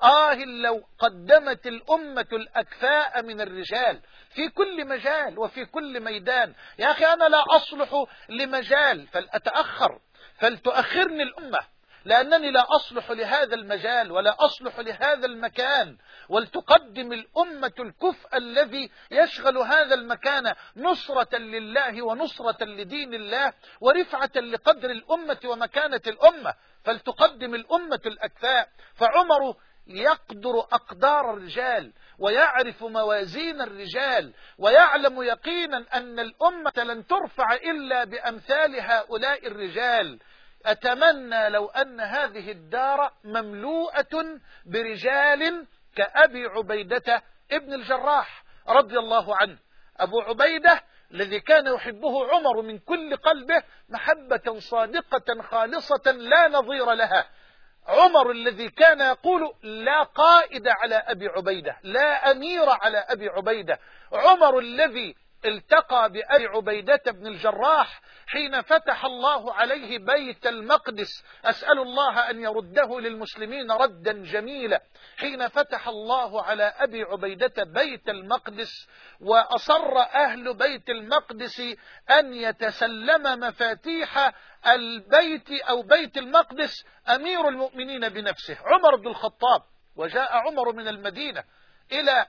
لو قدمت الأمة الأكفاء من الرجال في كل مجال وفي كل ميدان. يا أخي أنا لا أصلح لمجال فلأتأخر، فلتؤخرني الأمة، لأنني لا أصلح لهذا المجال ولا أصلح لهذا المكان، ولتقدم الأمة الكفء الذي يشغل هذا المكان نصرة لله ونصرة لدين الله ورفعة لقدر الأمة ومكانة الأمة، فلتقدم الأمة الأكفاء. فعمر يقدر أقدار الرجال ويعرف موازين الرجال ويعلم يقينا أن الأمة لن ترفع إلا بأمثال هؤلاء الرجال. أتمنى لو أن هذه الدار مملوءة برجال كأبي عبيدة ابن الجراح رضي الله عنه. أبو عبيدة الذي كان يحبه عمر من كل قلبه محبة صادقة خالصة لا نظير لها. عمر الذي كان يقول: لا قائد على أبي عبيدة، لا أمير على أبي عبيدة. عمر الذي التقى بأبي عبيدة بن الجراح حين فتح الله عليه بيت المقدس، أسأل الله أن يرده للمسلمين ردا جميلا. حين فتح الله على أبي عبيدة بيت المقدس وأصر أهل بيت المقدس أن يتسلم مفاتيح البيت أو بيت المقدس أمير المؤمنين بنفسه عمر بن الخطاب. وجاء عمر من المدينة إلى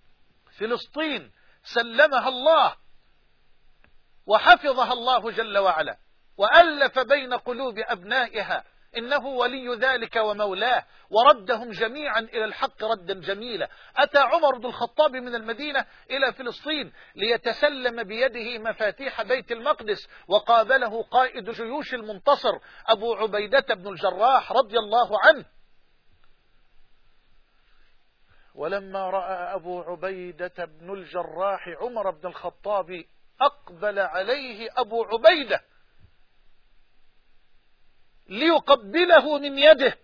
فلسطين، سلمها الله وحفظها الله جل وعلا وألف بين قلوب أبنائها، إنه ولي ذلك ومولاه، وردهم جميعا إلى الحق ردا جميلا. أتى عمر بن الخطاب من المدينة إلى فلسطين ليتسلم بيده مفاتيح بيت المقدس، وقابله قائد جيوش المنتصر أبو عبيدة بن الجراح رضي الله عنه. ولما رأى أبو عبيدة بن الجراح عمر بن الخطاب أقبل عليه أبو عبيدة ليقبله من يده،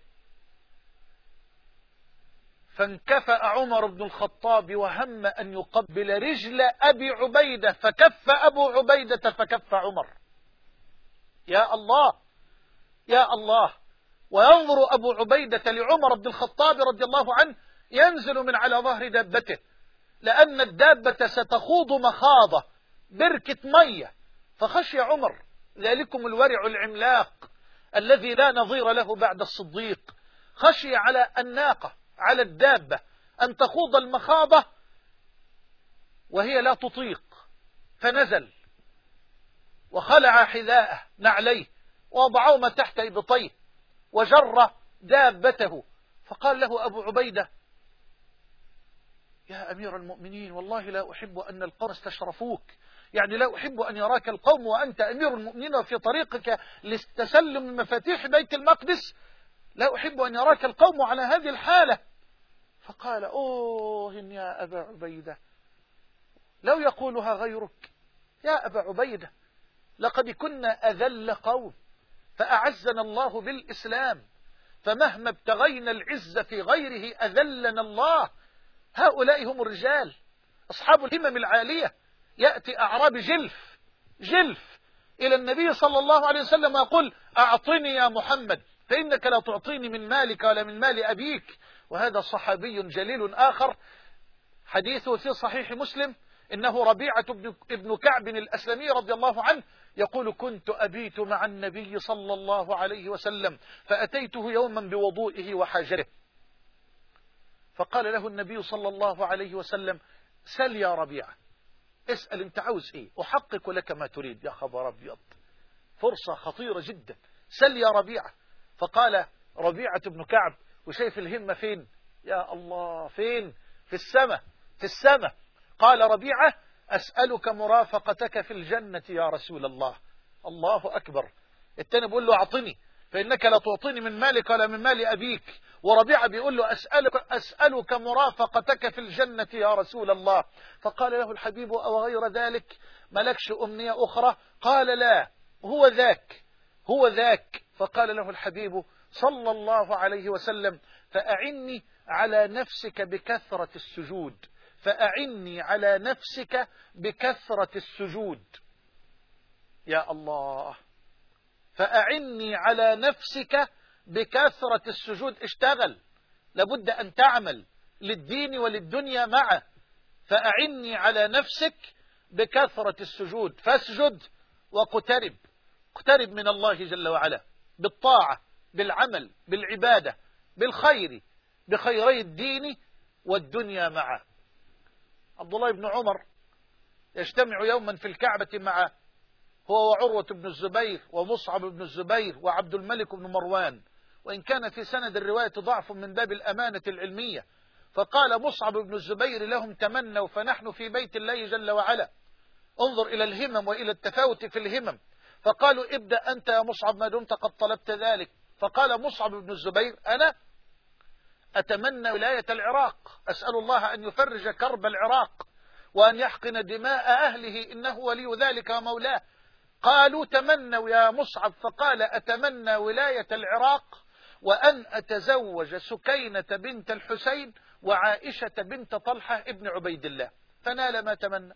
فانكفأ عمر بن الخطاب وهم أن يقبل رجل أبي عبيدة، فكف أبو عبيدة فكف عمر. يا الله يا الله. وينظر أبو عبيدة لعمر بن الخطاب رضي الله عنه ينزل من على ظهر دابته، لأن الدابة ستخوض مخاضة بركة مية، فخشي عمر ذلكم الورع العملاق الذي لا نظير له بعد الصديق، خشي على الناقة على الدابة أن تخوض المخاضة وهي لا تطيق، فنزل وخلع حذاءه نعليه ووضعهما تحت إبطيه وجر دابته. فقال له أبو عبيدة: يا أمير المؤمنين والله لا أحب أن القوم استشرفوك، يعني لا أحب أن يراك القوم وأنت أمير المؤمنين في طريقك لتسلم مفاتيح بيت المقدس، لا أحب أن يراك القوم على هذه الحالة. فقال أوه يا أبا عبيدة لو يقولها غيرك، يا أبا عبيدة لقد كنا أذل قوم فأعزنا الله بالإسلام، فمهما ابتغينا العز في غيره أذلنا الله. هؤلاء هم الرجال أصحاب الهمم العالية. يأتي أعرابي جلف إلى النبي صلى الله عليه وسلم ويقول أعطني يا محمد فإنك لا تعطيني من مالك ولا من مال أبيك. وهذا صحابي جليل آخر حديثه في صحيح مسلم، إنه ربيعة ابن كعب الأسلمي رضي الله عنه يقول كنت أبيت مع النبي صلى الله عليه وسلم فأتيته يوما بوضوئه وحاجره، فقال له النبي صلى الله عليه وسلم سل يا ربيعة، اسأل انت عاوز ايه أحقق لك ما تريد. يا خبر أبيض، فرصة خطيرة جدا، سل يا ربيعة. فقال ربيعة بن كعب وشايف الهمة فين؟ يا الله فين؟ في السماء. قال ربيعة أسألك مرافقتك في الجنة يا رسول الله. الله أكبر. التاني بيقول له أعطني فإنك لا تعطيني من مالك ولا من مال أبيك، وربيعة بيقول له أسألك مرافقتك في الجنة يا رسول الله. فقال له الحبيب أو غير ذلك ملكش أمنية أخرى؟ قال لا، هو ذاك. فقال له الحبيب صلى الله عليه وسلم فأعني على نفسك بكثرة السجود، فأعني على نفسك بكثرة السجود. يا الله، فأعني على نفسك بكثرة السجود. اشتغل، لابد أن تعمل للدين وللدنيا معه. فأعني على نفسك بكثرة السجود، فاسجد واقترب، اقترب من الله جل وعلا بالطاعة بالعمل بالعبادة بالخير، بخيري الدين والدنيا معه. عبد الله بن عمر يجتمع يوما في الكعبة مع هو وعروة بن الزبير ومصعب بن الزبير وعبد الملك بن مروان، وإن كان في سند الرواية ضعف من باب الأمانة العلمية. فقال مصعب بن الزبير لهم تمنوا فنحن في بيت الله جل وعلا، انظر إلى الهمم وإلى التفاوت في الهمم. فقالوا ابدأ أنت يا مصعب ما دمت قد طلبت ذلك. فقال مصعب بن الزبير أنا أتمنى ولاية العراق، أسأل الله أن يفرج كرب العراق وأن يحقن دماء أهله إنه ولي ذلك ومولاه. قالوا تمنوا يا مصعب. فقال أتمنى ولاية العراق وأن أتزوج سكينة بنت الحسين وعائشة بنت طلحة ابن عبيد الله، فنال ما تمنى.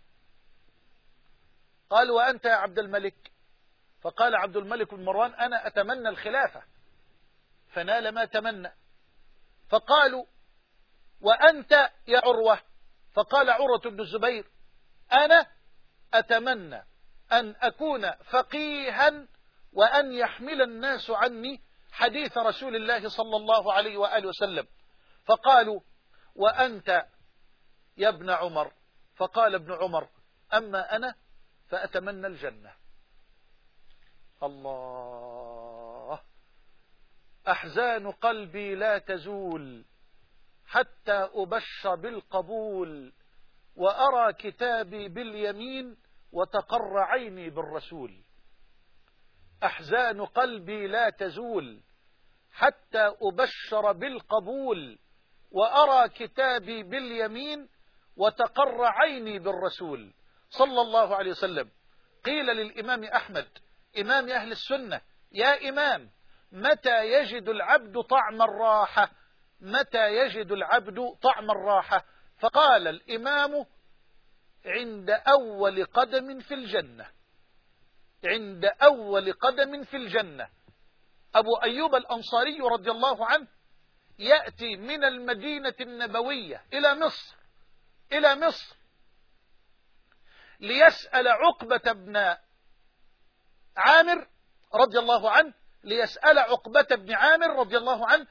قال وأنت يا عبد الملك؟ فقال عبد الملك بن مروان أنا أتمنى الخلافة، فنال ما تمنى. فقالوا وأنت يا عروة؟ فقال عروة بن الزبير أنا أتمنى أن أكون فقيها وأن يحمل الناس عني حديث رسول الله صلى الله عليه وآله وسلم. فقالوا وأنت يا ابن عمر؟ فقال ابن عمر أما أنا فأتمنى الجنة. الله، أحزان قلبي لا تزول حتى أبشر بالقبول، وأرى كتابي باليمين وتقر عيني بالرسول. أحزان قلبي لا تزول حتى أبشر بالقبول، وأرى كتابي باليمين وتقر عيني بالرسول صلى الله عليه وسلم. قيل للإمام أحمد إمام أهل السنة يا إمام متى يجد العبد طعم الراحة؟ متى يجد العبد طعم الراحة؟ فقال الإمام عند أول قدم في الجنة، عند أول قدم في الجنة. أبو أيوب الأنصاري رضي الله عنه يأتي من المدينة النبوية إلى مصر ليسأل عقبة بن عامر رضي الله عنه، ليسأل عقبة بن عامر رضي الله عنه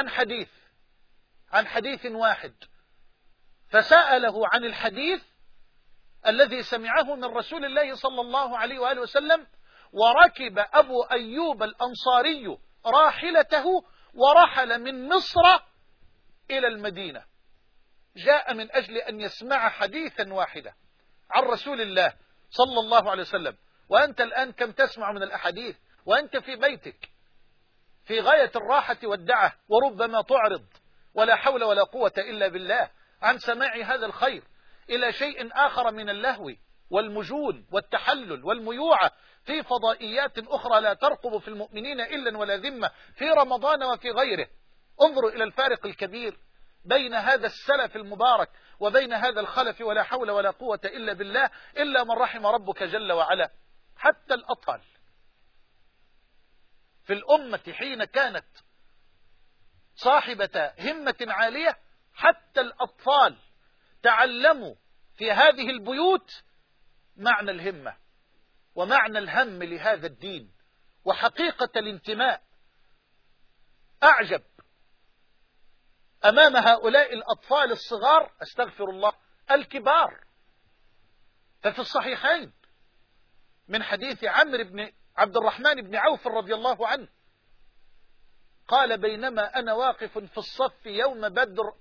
عن حديث واحد. فسأله عن الحديث الذي سمعه من رسول الله صلى الله عليه وآله وسلم، وركب أبو أيوب الأنصاري راحلته ورحل من مصر إلى المدينة. جاء من أجل أن يسمع حديثا واحدا عن رسول الله صلى الله عليه وسلم، وأنت الآن كم تسمع من الأحاديث وأنت في بيتك في غاية الراحة والدعة، وربما تعرض ولا حول ولا قوة إلا بالله عن سماع هذا الخير إلى شيء آخر من اللهو والمجون والتحلل والميوعة في فضائيات أخرى لا ترقب في المؤمنين إلا ولا ذمة في رمضان وفي غيره. انظروا إلى الفارق الكبير بين هذا السلف المبارك وبين هذا الخلف، ولا حول ولا قوة إلا بالله، إلا من رحم ربك جل وعلا. حتى الأطفال في الأمة حين كانت صاحبة همة عالية، حتى الأطفال تعلموا في هذه البيوت معنى الهمة ومعنى الهم لهذا الدين وحقيقة الانتماء. أعجب أمام هؤلاء الأطفال الصغار، أستغفر الله، الكبار. ففي الصحيحين من حديث عمرو بن عبد الرحمن بن عوف رضي الله عنه قال: بينما أنا واقف في الصف يوم بدر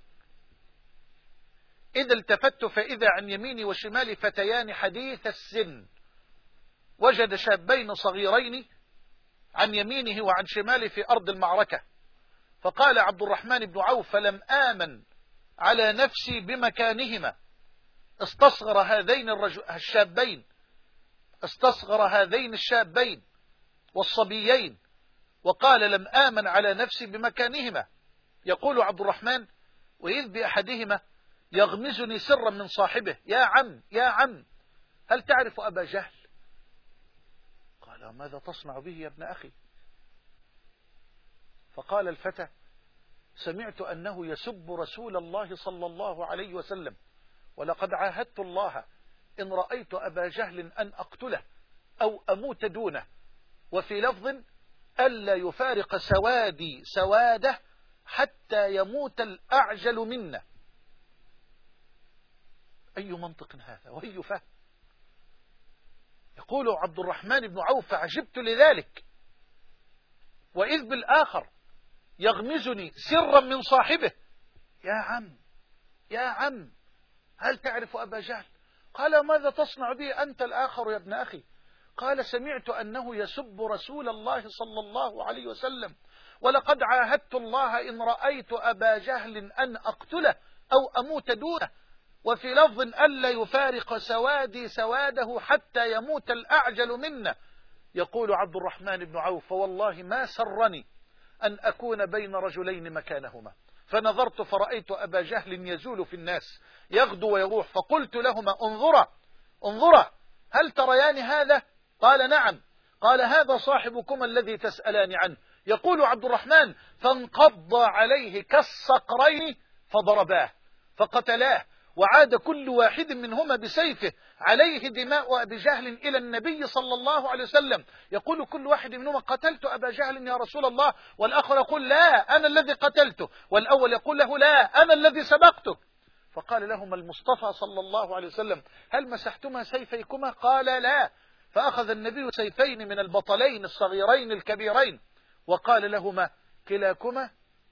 إذا التفت فإذا عن يميني وشمالي فتيان حديث السن، وجد شابين صغيرين عن يمينه وعن شماله في أرض المعركة. فقال عبد الرحمن بن عوف: فلم آمن على نفسي بمكانهما. استصغر هذين الشابين والصبيين وقال: لم آمن على نفسي بمكانهما. يقول عبد الرحمن: وإذ بأحدهما يغمزني سرا من صاحبه: يا عم هل تعرف أبا جهل؟ قال: ماذا تصنع به يا ابن أخي؟ فقال الفتى: سمعت أنه يسب رسول الله صلى الله عليه وسلم، ولقد عاهدت الله إن رأيت أبا جهل أن أقتله أو أموت دونه، وفي لفظ: ألا يفارق سوادي سواده حتى يموت الأعجل منا. أي منطق هذا وأي فهم؟ يقول عبد الرحمن بن عوف: فعجبت لذلك. وإذ بالآخر يغمزني سرا من صاحبه: يا عم هل تعرف أبا جهل؟ قال: ماذا تصنع به أنت الآخر يا ابن أخي؟ قال: سمعت أنه يسب رسول الله صلى الله عليه وسلم، ولقد عاهدت الله إن رأيت أبا جهل أن أقتله أو أموت دونه، وفي لفظ: ألا يفارق سوادي سواده حتى يموت الأعجل منا. يقول عبد الرحمن بن عوف: فوالله ما سرني أن أكون بين رجلين مكانهما، فنظرت فرأيت أبا جهل يزول في الناس يغدو ويروح، فقلت لهما: انظرا هل تريان هذا؟ قال: نعم. قال: هذا صاحبكما الذي تسألان عنه. يقول عبد الرحمن: فانقض عليه كالصقرين فضرباه فقتلاه، وعاد كل واحد منهما بسيفه عليه دماء أبي جهل إلى النبي صلى الله عليه وسلم. يقول كل واحد منهما: قتلت أبا جهل يا رسول الله، والآخر يقول: لا أنا الذي قتلته، والأول يقول له: لا أنا الذي سبقته. فقال لهما المصطفى صلى الله عليه وسلم: هل مسحتما سيفيكما؟ قال: لا. فأخذ النبي سيفين من البطلين الصغيرين الكبيرين وقال لهما: كلاكما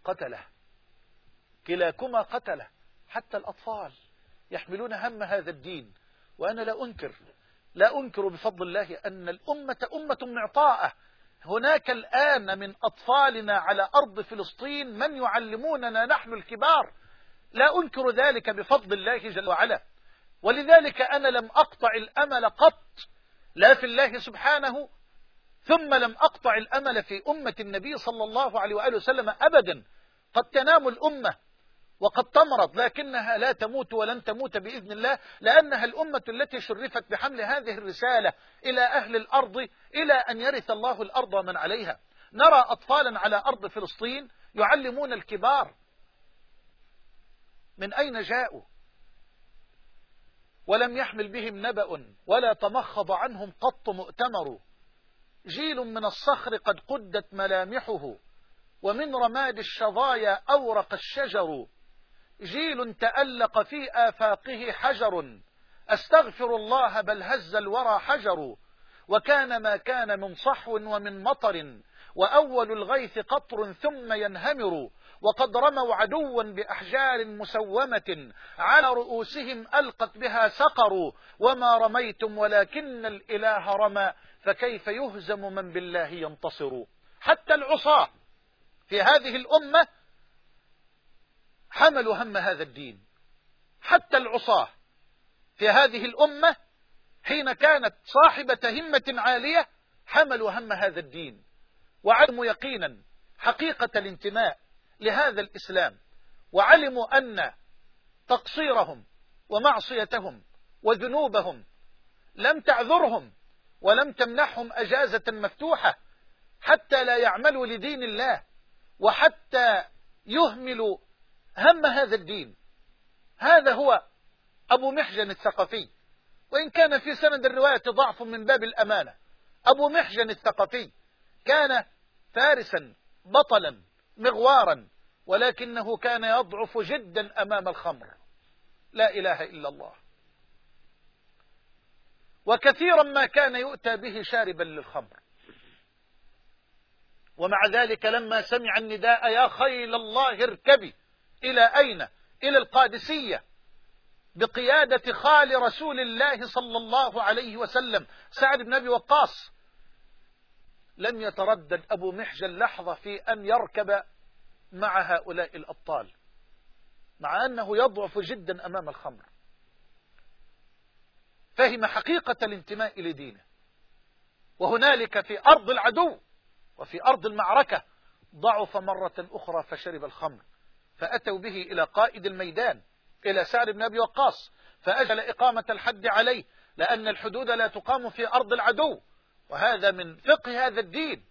قتله. حتى الأطفال يحملون هم هذا الدين. وأنا لا أنكر بفضل الله أن الأمة أمة معطاءة. هناك الآن من أطفالنا على أرض فلسطين من يعلموننا نحن الكبار، لا أنكر ذلك بفضل الله جل وعلا. ولذلك أنا لم أقطع الأمل قط، لا في الله سبحانه، ثم لم أقطع الأمل في أمة النبي صلى الله عليه وآله وسلم أبدا. قد تنام الأمة وقد تمرض، لكنها لا تموت ولن تموت بإذن الله، لأنها الأمة التي شرفت بحمل هذه الرسالة إلى أهل الأرض إلى أن يرث الله الأرض ومن عليها. نرى أطفالا على أرض فلسطين يعلمون الكبار. من أين جاءوا؟ ولم يحمل بهم نبأ ولا تمخض عنهم قط مؤتمر. جيل من الصخر قد قدت ملامحه، ومن رماد الشظايا أورق الشجر. جيل تألق في آفاقه حجر، أستغفر الله بل هز الورى حجر. وكان ما كان من صحو ومن مطر، وأول الغيث قطر ثم ينهمر. وقد رموا عدوا بأحجار مسومة على رؤوسهم ألقت بها سقروا وما رميتم ولكن الإله رمى فكيف يهزم من بالله ينتصر. حتى العصاة في هذه الأمة حملوا هم هذا الدين. حتى العصاة في هذه الأمة حين كانت صاحبة همة عالية حملوا هم هذا الدين وعلموا يقينا حقيقة الانتماء لهذا الإسلام، وعلموا أن تقصيرهم ومعصيتهم وذنوبهم لم تعذرهم ولم تمنحهم أجازة مفتوحة حتى لا يعملوا لدين الله وحتى يهملوا هم هذا الدين. هذا هو أبو محجن الثقفي، وإن كان في سند الرواية ضعف من باب الأمانة. أبو محجن الثقفي كان فارسا بطلا مغوارا، ولكنه كان يضعف جدا أمام الخمر. لا إله إلا الله. وكثيرا ما كان يؤتى به شاربا للخمر، ومع ذلك لما سمع النداء يا خيل الله اركبي، إلى أين؟ إلى القادسية بقيادة خال رسول الله صلى الله عليه وسلم سعد بن أبي وقاص، لم يتردد أبو محجن لحظة في أن يركب مع هؤلاء الأبطال، مع أنه يضعف جدا أمام الخمر. فهم حقيقة الانتماء لدينه. وهنالك في أرض العدو وفي أرض المعركة ضعف مرة أخرى فشرب الخمر، فأتوا به إلى قائد الميدان إلى سعد بن أبي وقاص فأجل إقامة الحد عليه، لأن الحدود لا تقام في أرض العدو، وهذا من فقه هذا الدين.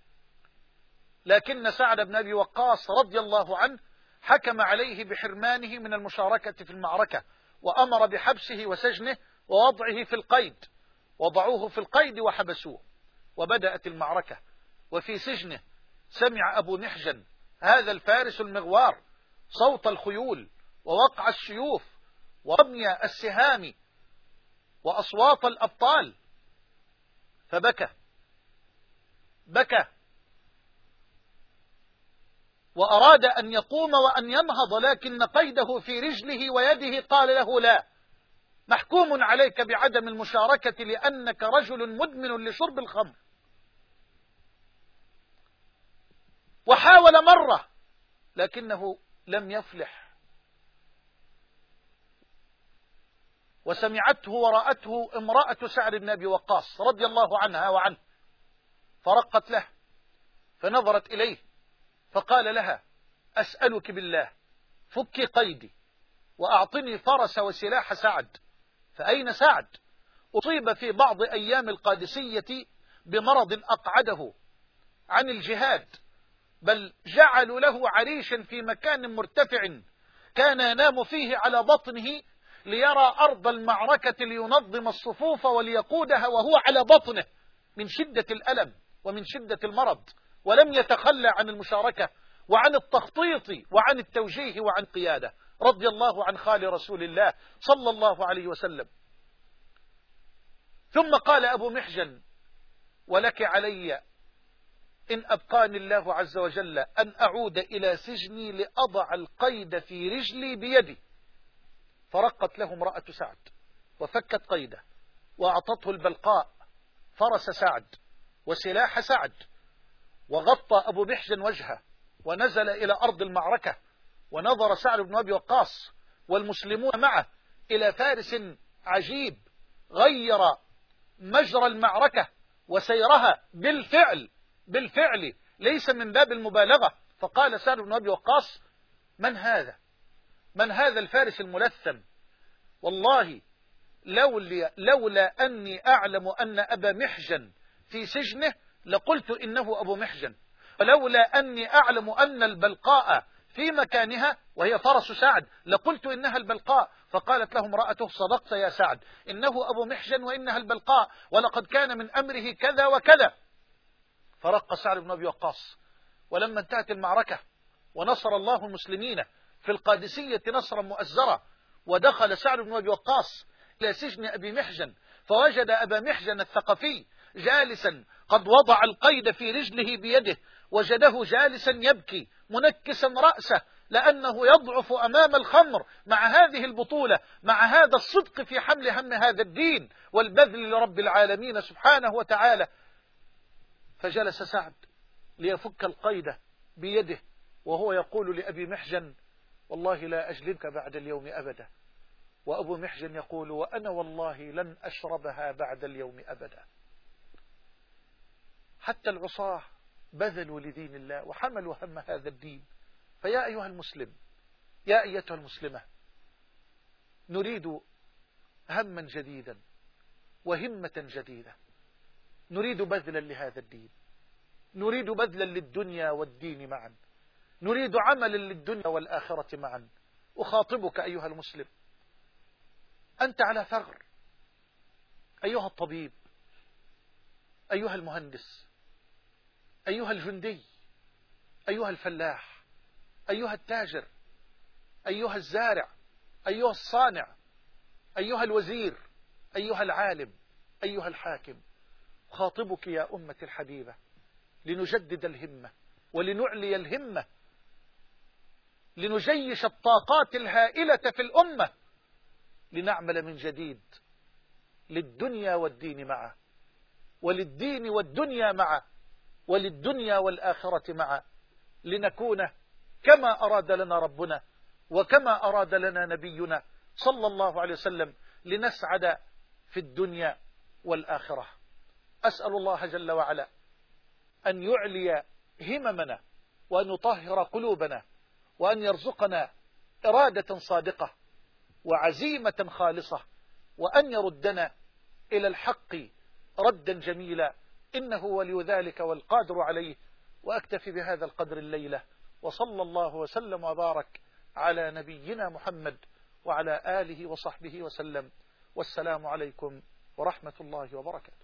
لكن سعد بن أبي وقاص رضي الله عنه حكم عليه بحرمانه من المشاركة في المعركة، وأمر بحبسه وسجنه ووضعه في القيد. وضعوه في القيد وحبسوه، وبدأت المعركة. وفي سجنه سمع أبو محجن هذا الفارس المغوار صوت الخيول ووقع السيوف ورمي السهام وأصوات الأبطال، فبكى وأراد أن يقوم وأن ينهض، لكن قيده في رجله ويده قال له لا، محكوم عليك بعدم المشاركة لأنك رجل مدمن لشرب الخمر. وحاول مرة لكنه لم يفلح، وسمعته ورأته امرأة سعد بن أبي وقاص رضي الله عنها وعنه، فرقت له فنظرت إليه فقال لها أسألك بالله فكي قيدي وأعطني فرس وسلاح سعد. فأين سعد؟ أصيب في بعض أيام القادسية بمرض أقعده عن الجهاد، بل جعلوا له عريشا في مكان مرتفع كان ينام فيه على بطنه ليرى أرض المعركة لينظم الصفوف وليقودها وهو على بطنه من شدة الألم ومن شدة المرض، ولم يتخلى عن المشاركة وعن التخطيط وعن التوجيه وعن قيادة، رضي الله عن خال رسول الله صلى الله عليه وسلم. ثم قال أبو محجن ولك علي إن أبقاني الله عز وجل أن أعود إلى سجني لأضع القيد في رجلي بيدي. فرقت له امرأة سعد وفكت قيده وأعطته البلقاء فرس سعد وسلاح سعد، وغطى أبو محجن وجهه ونزل إلى أرض المعركة. ونظر سعد بن أبي وقاص والمسلمون معه إلى فارس عجيب غير مجرى المعركة وسيرها بالفعل ليس من باب المبالغة. فقال سعد بن أبي وقاص من هذا الفارس الملثم؟ والله لولا أني أعلم أن أبا محجن في سجنه لقلت إنه أبو محجن، ولولا أني أعلم أن البلقاء في مكانها وهي فرس سعد لقلت إنها البلقاء. فقالت له امرأته صدقت يا سعد، إنه أبو محجن وإنها البلقاء، ولقد كان من أمره كذا وكذا. فرق سعد بن أبي وقاص. ولما انتهت المعركة ونصر الله المسلمين في القادسية نصرا مؤزرا، ودخل سعد بن أبي وقاص إلى سجن أبي محجن فوجد أبا محجن الثقفي جالسا قد وضع القيد في رجله بيده وجده جالسا يبكي منكسا رأسه لأنه يضعف أمام الخمر مع هذه البطولة، مع هذا الصدق في حمل هم هذا الدين والبذل لرب العالمين سبحانه وتعالى. فجلس سعد ليفك القيد بيده وهو يقول لأبي محجن: والله لا أجلبك بعد اليوم أبدا. وأبو محجن يقول: وأنا والله لن أشربها بعد اليوم أبدا. حتى العصاة بذلوا لدين الله وحملوا هم هذا الدين. فيا أيها المسلم، يا أيتها المسلمة، نريد هما جديدا وهمة جديدة، نريد بذلا لهذا الدين، نريد بذلا للدنيا والدين معا، نريد عملا للدنيا والآخرة معا. أخاطبك أيها المسلم، أنت على ثغر، أيها الطبيب، أيها المهندس، أيها الجندي، أيها الفلاح، أيها التاجر، أيها الزارع، أيها الصانع، أيها الوزير، أيها العالم، أيها الحاكم. خاطبك يا أمة الحبيبة لنجدد الهمة ولنعلي الهمة، لنجيش الطاقات الهائلة في الأمة، لنعمل من جديد للدنيا والدين معه، وللدين والدنيا معه، وللدنيا والآخرة معه، لنكون كما أراد لنا ربنا وكما أراد لنا نبينا صلى الله عليه وسلم، لنسعد في الدنيا والآخرة. أسأل الله جل وعلا أن يعلي هممنا وأن يطهر قلوبنا وأن يرزقنا إرادة صادقة وعزيمة خالصة، وأن يردنا إلى الحق ردا جميلا، إنه ولي ذلك والقادر عليه. وأكتفي بهذا القدر الليلة، وصلى الله وسلم وبارك على نبينا محمد وعلى آله وصحبه وسلم. والسلام عليكم ورحمة الله وبركاته.